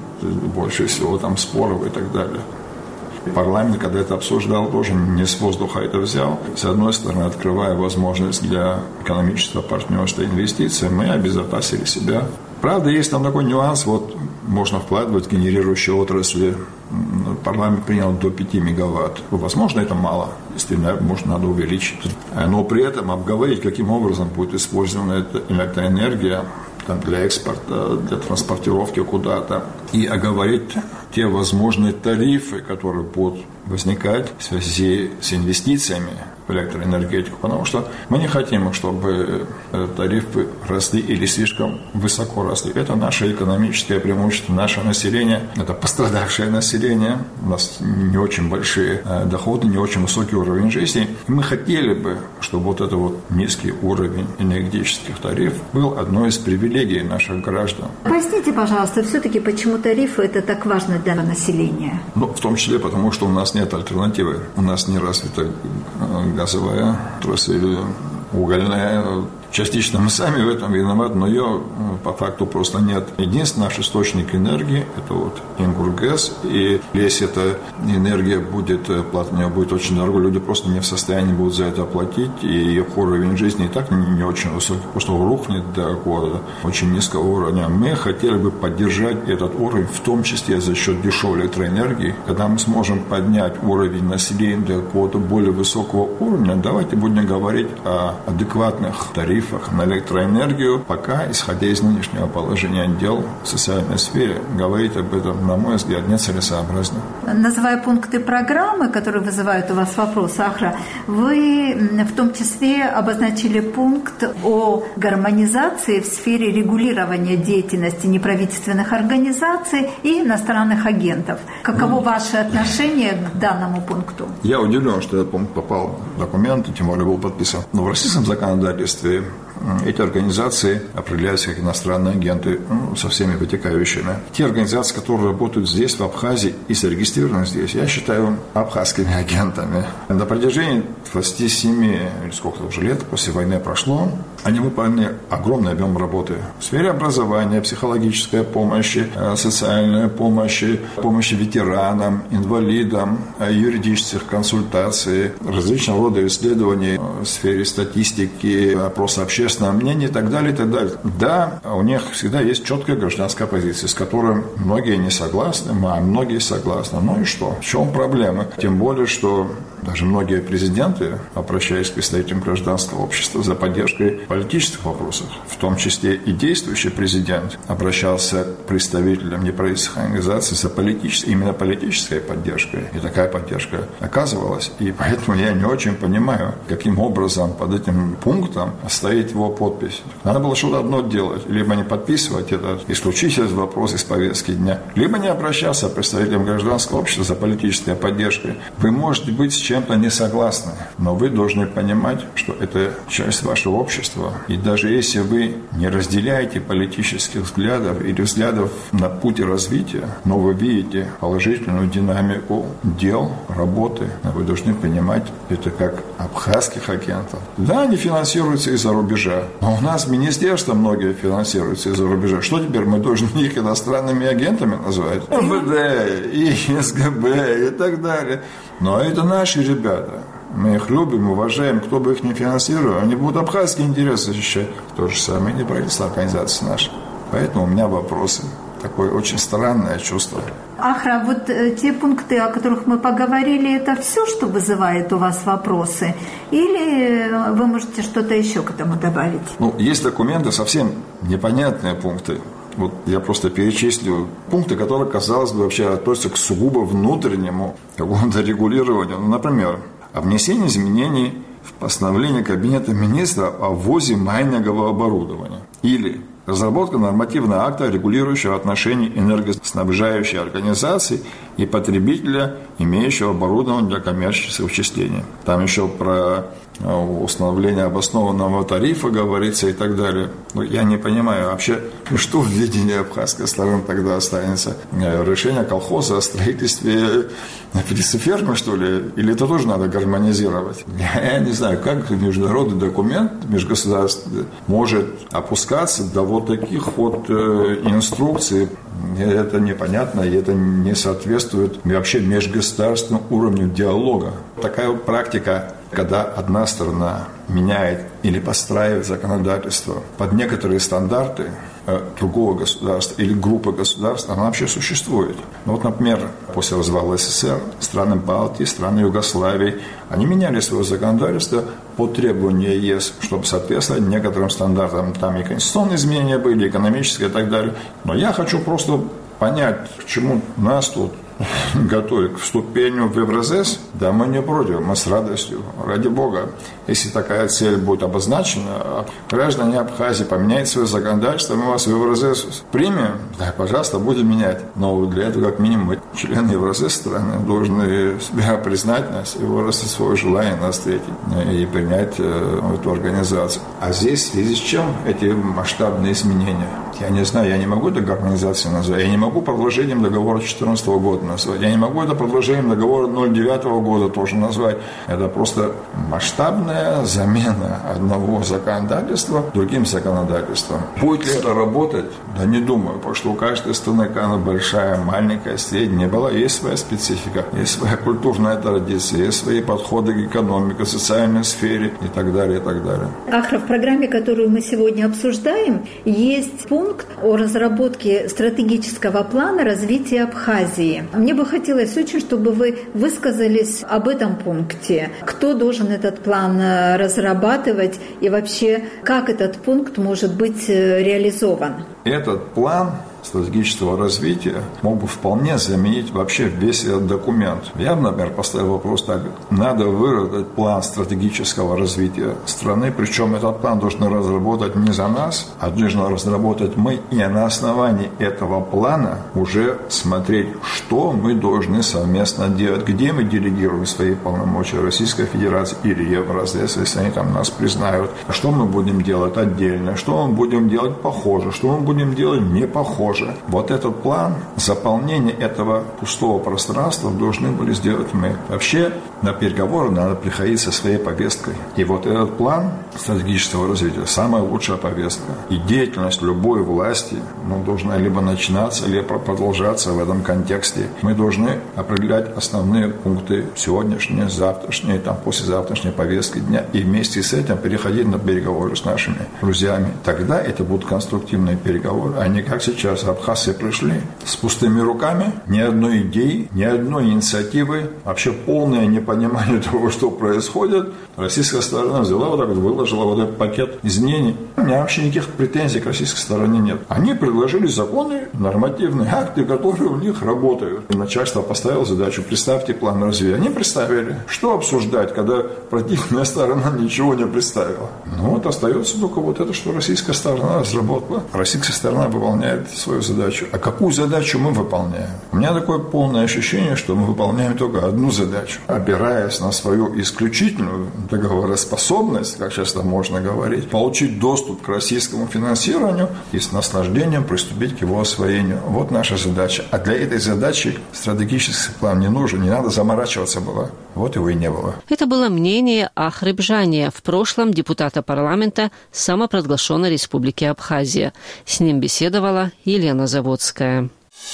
больше всего споров и так далее. Парламент, когда это обсуждал, тоже не с воздуха это взял. С одной стороны, открывая возможность для экономического партнерства и инвестиций, мы обезопасили себя. Правда, есть там такой нюанс, можно вкладывать в генерирующие отрасли парламент принял до 5 мегаватт. Возможно, это мало, если, может, надо увеличить. Но при этом обговорить, каким образом будет использована эта электроэнергия для экспорта, для транспортировки куда-то, и оговорить те возможные тарифы, которые будут возникать в связи с инвестициями в электроэнергетику, потому что мы не хотим, чтобы тарифы росли или слишком высоко росли. Это наше экономическое преимущество, наше население, это пострадавшее население, у нас не очень большие доходы, не очень высокий уровень жизни. И мы хотели бы, чтобы вот этот вот низкий уровень энергетических тарифов был одной из привилегий наших граждан. Поясните, пожалуйста, все-таки почему тарифы это так важно для населения? В том числе потому, что у нас нет альтернативы. У нас не развита газовая отрасль, угольная. Частично мы сами в этом виноваты, но ее по факту просто нет. Единственный наш источник энергии – это вот Ингургэс. И если эта энергия будет, плата на нее будет очень дорогой, люди просто не в состоянии будут за это оплатить. И их уровень жизни и так не очень высокий, просто рухнет до какого-то очень низкого уровня. Мы хотели бы поддержать этот уровень, в том числе за счет дешевой электроэнергии. Когда мы сможем поднять уровень населения до какого-то более высокого уровня, давайте будем говорить о адекватных тарифах на электроэнергию, пока, исходя из нынешнего положения дел в социальной сфере, говорить об этом, на мой взгляд, нецелесообразно. Называя пункты программы, которые вызывают у вас вопросы, Ахра, вы в том числе обозначили пункт о гармонизации в сфере регулирования деятельности неправительственных организаций и иностранных агентов. Каково ваше отношение к данному пункту? Я удивлен, что этот пункт попал в документ, тем более был подписан. Но в российском законодательстве эти организации определяются как иностранные агенты со всеми вытекающими. Те организации, которые работают здесь, в Абхазии, и зарегистрированы здесь, я считаю абхазскими агентами. На протяжении 27 или сколько уже лет после войны прошло, они выполнили огромный объем работы в сфере образования, психологической помощи, социальной помощи, помощи ветеранам, инвалидам, юридических консультаций, различного рода исследований в сфере статистики, опроса общественного мнения и так далее, и так далее. Да, у них всегда есть четкая гражданская позиция, с которой многие не согласны, а многие согласны. Ну и что? В чем проблема? Тем более, что даже многие президенты, обращаясь к представителям гражданского общества за поддержкой политических вопросов, в том числе и действующий президент, обращался к представителям неправительственных организаций за именно политической поддержкой. И такая поддержка оказывалась. И поэтому я не очень понимаю, каким образом под этим пунктом стоит его подпись. Надо было что-то одно делать. Либо не подписывать этот, исключить этот вопрос из повестки дня, либо не обращаться к представителям гражданского общества за политической поддержкой. Вы можете быть с чем-то не согласны, но вы должны понимать, что это часть вашего общества. И даже если вы не разделяете политических взглядов или взглядов на пути развития, но вы видите положительную динамику дел, работы, вы должны понимать это как абхазских агентов. Да, они финансируются из-за рубежа, но у нас министерства многие финансируются из-за рубежа. Что теперь мы должны их иностранными агентами называть? МВД, и СГБ и так далее. Но это наши ребята. Мы их любим, уважаем. Кто бы их не финансировал, они будут абхазские интересы защищать. То же самое и неправительственные организации наши. Поэтому у меня вопросы. Такое очень странное чувство. Ахра, вот те пункты, о которых мы поговорили, это все, что вызывает у вас вопросы? Или вы можете что-то еще к этому добавить? Есть документы, совсем непонятные пункты. Вот я просто перечислю пункты, которые, казалось бы, вообще относятся к сугубо внутреннему какому-то регулированию. Например, о внесении изменений в постановление Кабинета министров о ввозе майнингового оборудования. Или разработка нормативного акта, регулирующего отношения энергоснабжающей организации и потребителя, имеющего оборудование для коммерческого вычисления. Там еще про установление обоснованного тарифа говорится и так далее. Я не понимаю вообще, что в видении абхазской стороны тогда останется. Решение колхоза о строительстве птицефермы, что ли? Или это тоже надо гармонизировать? Я не знаю, как международный документ межгосударственный может опускаться до вот таких вот инструкций. Это непонятно, и это не соответствует вообще межгосударственному уровню диалога. Такая вот практика, когда одна сторона меняет или подстраивает законодательство под некоторые стандарты, другого государства или группы государств, она вообще существует. Вот, например, после развала СССР страны Балтии, страны Югославии, они меняли свое законодательство по требованию ЕС, чтобы соответствовать некоторым стандартам. Там и конституционные изменения были, и экономические и так далее. Но я хочу просто понять, к чему нас тут готовят к вступлению в Евразес. Да, мы не против, мы с радостью, ради Бога. Если такая цель будет обозначена, граждане Абхазии поменяют свое законодательство, мы вас в Евразес примем, да, пожалуйста, будем менять. Но для этого, как минимум, мы, члены Евразес страны, должны себя признать нас и выразить свое желание нас встретить и принять эту организацию. А здесь, в связи с чем эти масштабные изменения? Я не знаю, я не могу эту организацию назвать, я не могу продолжением договора 2014 года назвать, я не могу это продолжением договора 2009 года тоже назвать. Это просто масштабная замена одного законодательства другим законодательством. Будет ли это работать? Да не думаю, потому что у каждой страны, какая она большая, маленькая, средняя была, есть своя специфика, есть своя культурная традиция, есть свои подходы к экономике, социальной сфере и так далее, и так далее. Ахра, в программе, которую мы сегодня обсуждаем, есть пункт о разработке стратегического плана развития Абхазии. Мне бы хотелось очень, чтобы вы высказались об этом пункте. Кто должен этот план разрабатывать и вообще, как этот пункт может быть реализован? Этот план стратегического развития мог бы вполне заменить вообще весь этот документ. Я, например, поставил вопрос так: надо выработать план стратегического развития страны, причем этот план должен разработать не за нас, а должен разработать мы, и на основании этого плана уже смотреть, что мы должны совместно делать, где мы делегируем свои полномочия Российской Федерации или Евразес, если они там нас признают, что мы будем делать отдельно, что мы будем делать похоже, что мы будем делать не похоже. Вот этот план, заполнение этого пустого пространства должны были сделать мы. Вообще на переговоры надо приходить со своей повесткой. И вот этот план стратегического развития – самая лучшая повестка. И деятельность любой власти должна либо начинаться, либо продолжаться в этом контексте. Мы должны определять основные пункты сегодняшней, завтрашней, послезавтрашней повестки дня. И вместе с этим переходить на переговоры с нашими друзьями. Тогда это будут конструктивные переговоры, а не как сейчас. Абхазцы пришли с пустыми руками, ни одной идеи, ни одной инициативы, вообще полное непонимание того, что происходит. Российская сторона взяла вот так вот, выложила вот этот пакет изменений. У меня вообще никаких претензий к российской стороне нет. Они предложили законы, нормативные акты, которые у них работают. И начальство поставило задачу: представьте план развития. Они представили. Что обсуждать, когда противная сторона ничего не представила? Остается только вот это, что российская сторона разработала. Российская сторона выполняет свою задачу. А какую задачу мы выполняем? У меня такое полное ощущение, что мы выполняем только одну задачу, опираясь на свою исключительную договороспособность, как часто можно говорить, получить доступ к российскому финансированию и с наслаждением приступить к его освоению. Вот наша задача. А для этой задачи стратегический план не нужен, не надо заморачиваться было. Вот его и не было. Это было мнение Ахры Бжания, в прошлом депутата парламента самопровозглашенной Республики Абхазия. С ним беседовала Елена Заводская.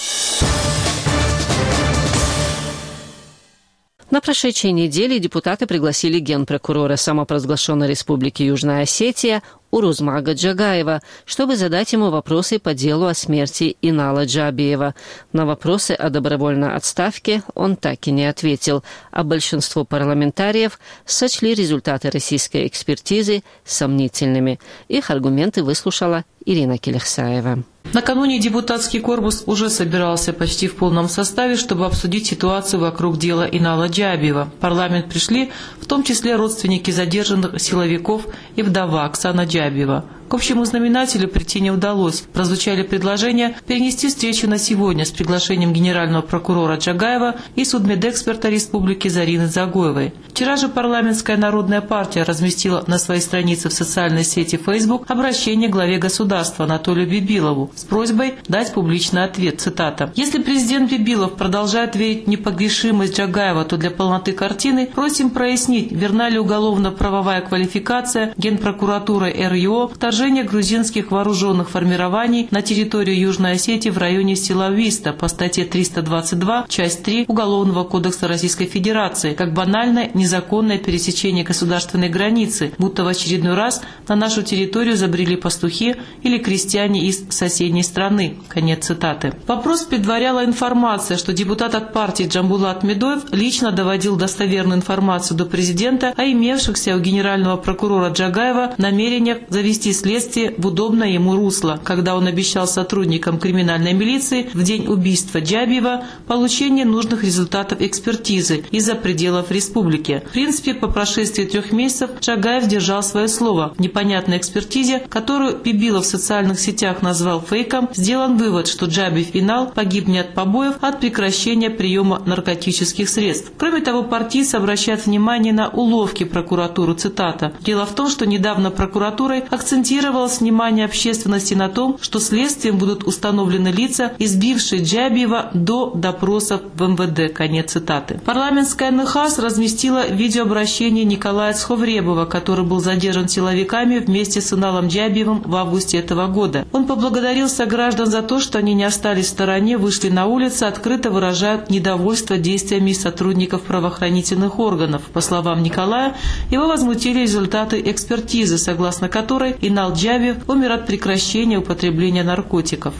На прошедшей неделе депутаты пригласили генпрокурора самопровозглашенной Республики Южная Осетия Урузмага Джагаева, чтобы задать ему вопросы по делу о смерти Инала Джабиева. На вопросы о добровольной отставке он так и не ответил, а большинство парламентариев сочли результаты российской экспертизы сомнительными. Их аргументы выслушала Ирина Келехсаева. Накануне депутатский корпус уже собирался почти в полном составе, чтобы обсудить ситуацию вокруг дела Инала Джабиева. В парламент пришли в том числе родственники задержанных силовиков и вдова Оксана Джабиева. К общему знаменателю прийти не удалось. Прозвучали предложения перенести встречу на сегодня с приглашением генерального прокурора Джагаева и судмедэксперта республики Зарины Загоевой. Вчера же парламентская народная партия разместила на своей странице в социальной сети Facebook обращение к главе государства Анатолию Бибилову с просьбой дать публичный ответ. Цитата. «Если президент Бибилов продолжает верить в непогрешимость Джагаева, то для полноты картины просим прояснить, верна ли уголовно-правовая квалификация Генпрокуратуры РЮО вторжение грузинских вооруженных формирований на территорию Южной Осетии в районе села Виста по статье 322, часть 3 Уголовного кодекса Российской Федерации, как банальное незаконное пересечение государственной границы, будто в очередной раз на нашу территорию забрели пастухи или крестьяне из соседней страны. Конец цитаты. Вопрос предваряла информация, что депутат от партии Джамбулат Медоев лично доводил достоверную информацию до президента о имевшихся у генерального прокурора Джагаева намерениях завести следствие в удобное ему русло, когда он обещал сотрудникам криминальной милиции в день убийства Джабиева получение нужных результатов экспертизы из-за пределов республики. В принципе, по прошествии 3 месяцев Джагаев держал свое слово. В непонятной экспертизе, которую Пибилов в социальных сетях назвал фейком, сделан вывод, что Джабиев Инал погиб не от побоев, а от прекращения приема наркотических средств. Кроме того, партийцы обращают внимание на уловки прокуратуры, цитата. Дело в том, что недавно прокуратурой акцентировалось внимание общественности на том, что следствием будут установлены лица, избившие Джабиева до допросов в МВД. Конец цитаты. Парламентская НХАС разместила видеообращение Николая Цховребова, который был задержан силовиками вместе с Иналом Джабиевым в августе этого года. Он поблагодарил сограждан за то, что они не остались в стороне, вышли на улицы, открыто выражают недовольство действиями сотрудников правоохранительных органов. По словам Николая, его возмутили результаты экспертизы, согласно которой Инал Джабиев умер от прекращения употребления наркотиков.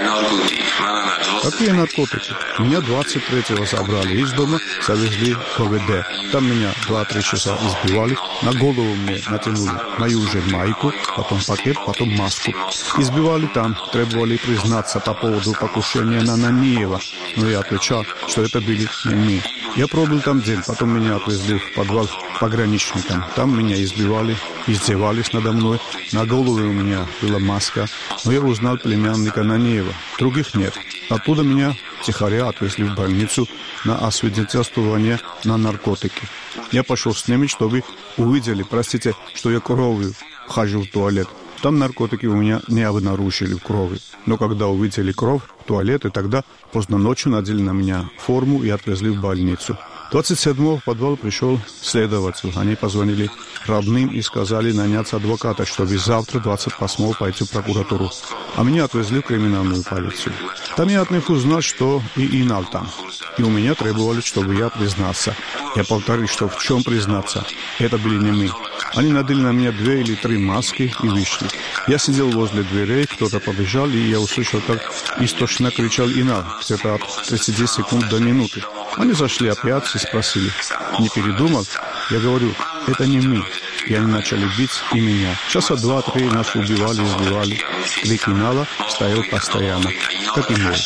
Какие наркотики? Меня 23-го забрали из дома, завезли в КВД. Там меня 2-3 часа избивали, на голову мне натянули мою же майку, потом пакет, потом маску. Избивали там, требовали признаться по поводу покушения на Наниева, но я отвечал, что это были не мы. Я пробыл там день, потом меня отвезли в подвал к пограничникам. Там меня избивали, издевались надо мной. На голове у меня была маска, но я узнал племянника Наниева. Других нет. Оттуда меня тихоря отвезли в больницу на освидетельствование на наркотики. Я пошел с ними, чтобы увидели, простите, что я кровью хожу в туалет. Там наркотики у меня не обнаружили в крови. Но когда увидели кровь в туалете, тогда поздно ночью надели на меня форму и отвезли в больницу. 27-го в подвал пришел следователь. Они позвонили родным и сказали наняться адвоката, чтобы завтра, 28-го, пойти в прокуратуру. А меня отвезли в криминальную полицию. Там я от них узнал, что и Инал там. И у меня требовали, чтобы я признался. Я повторю, что в чем признаться. Это были не мы. Они надели на меня 2 или 3 маски и вышли. Я сидел возле дверей, кто-то побежал, и я услышал, как истошно кричал Инал, где-то от 30 секунд до минуты. Они зашли опять и спросили, не передумал? Я говорю, это не мы. И они начали бить и меня. Часа 2-3 нас убивали, избивали. Крик Инала стоял постоянно, как и мой.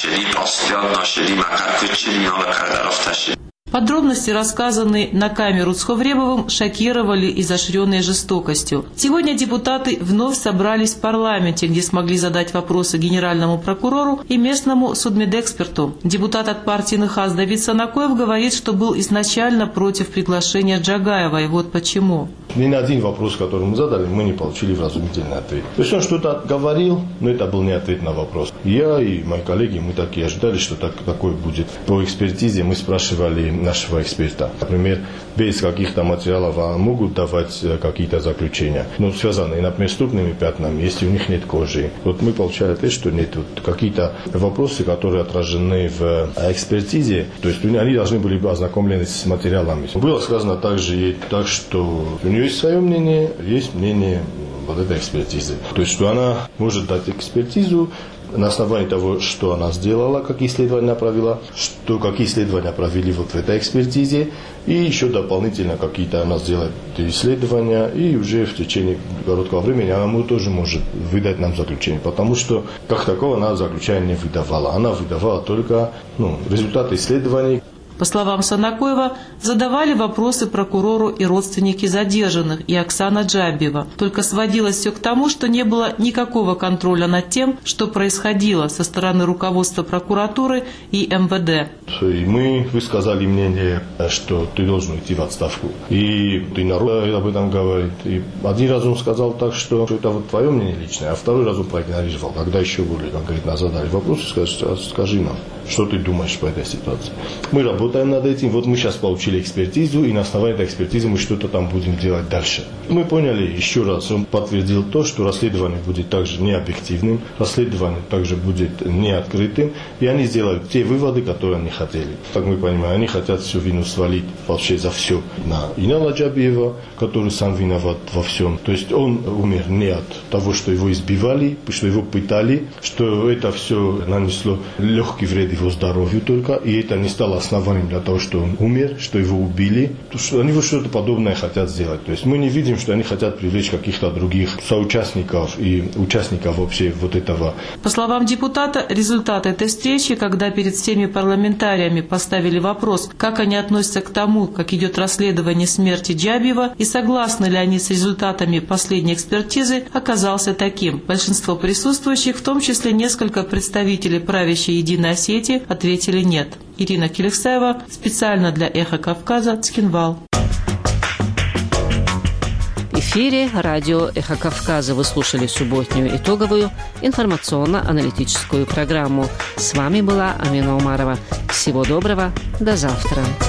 Подробности, рассказанные на камеру Цховребовым, шокировали изощренной жестокостью. Сегодня депутаты вновь собрались в парламенте, где смогли задать вопросы генеральному прокурору и местному судмедэксперту. Депутат от партии НХАС Давид Санакоев говорит, что был изначально против приглашения Джагаева, и вот почему. Ни на один вопрос, который мы задали, мы не получили вразумительный ответ. То есть он что-то говорил, но это был не ответ на вопрос. Я и мои коллеги, мы так и ожидали, что такое будет. По экспертизе мы спрашивали нашего эксперта. Например, без каких-то материалов могут давать какие-то заключения, но связанные, например, с трупными пятнами, если у них нет кожи. Вот мы получали ответ, что нет. Вот какие-то вопросы, которые отражены в экспертизе, то есть они должны были быть ознакомлены с материалами. Было сказано также и так, что у нее есть свое мнение, есть мнение вот этой экспертизы. То есть, что она может дать экспертизу на основании того, что она сделала, какие исследования провела, какие исследования провели вот в этой экспертизе, и еще дополнительно какие-то она сделает исследования, и уже в течение короткого времени она тоже может выдать нам заключение, потому что как такого она заключение не выдавала. Она выдавала только результаты исследований. По словам Санакоева, задавали вопросы прокурору и родственники задержанных, и Оксана Джабиева. Только сводилось все к тому, что не было никакого контроля над тем, что происходило со стороны руководства прокуратуры и МВД. И мы высказали мнение, что ты должен идти в отставку. И ты народ об этом говорит. И один раз он сказал так, что это вот твое мнение личное, а второй раз он проигнорировал. Когда еще более конкретно задали вопросы, скажи нам, что ты думаешь по этой ситуации. Мы работаем работаем над этим, вот мы сейчас получили экспертизу, и на основании этой экспертизы мы что-то там будем делать дальше. Мы поняли, еще раз, он подтвердил то, что расследование будет также необъективным, расследование также будет неоткрытым, и они сделают те выводы, которые они хотели. Так мы понимаем, они хотят всю вину свалить вообще за все на Инала Джабиева, который сам виноват во всем. То есть он умер не от того, что его избивали, что его пытали, что это все нанесло легкий вред его здоровью только, и это не стало основанием для того, что он умер, что его убили. Что они вот что-то подобное хотят сделать. То есть мы не видим, что они хотят привлечь каких-то других соучастников и участников вообще вот этого. По словам депутата, результат этой встречи, когда перед всеми парламентариями поставили вопрос, как они относятся к тому, как идет расследование смерти Джабиева и согласны ли они с результатами последней экспертизы, оказался таким. Большинство присутствующих, в том числе несколько представителей правящей «Единой Осетии», ответили «нет». Ирина Киликсаева, специально для «Эхо Кавказа», Цхинвал. В эфире радио «Эхо Кавказа» вы слушали субботнюю итоговую информационно-аналитическую программу. С вами была Амина Умарова. Всего доброго, до завтра.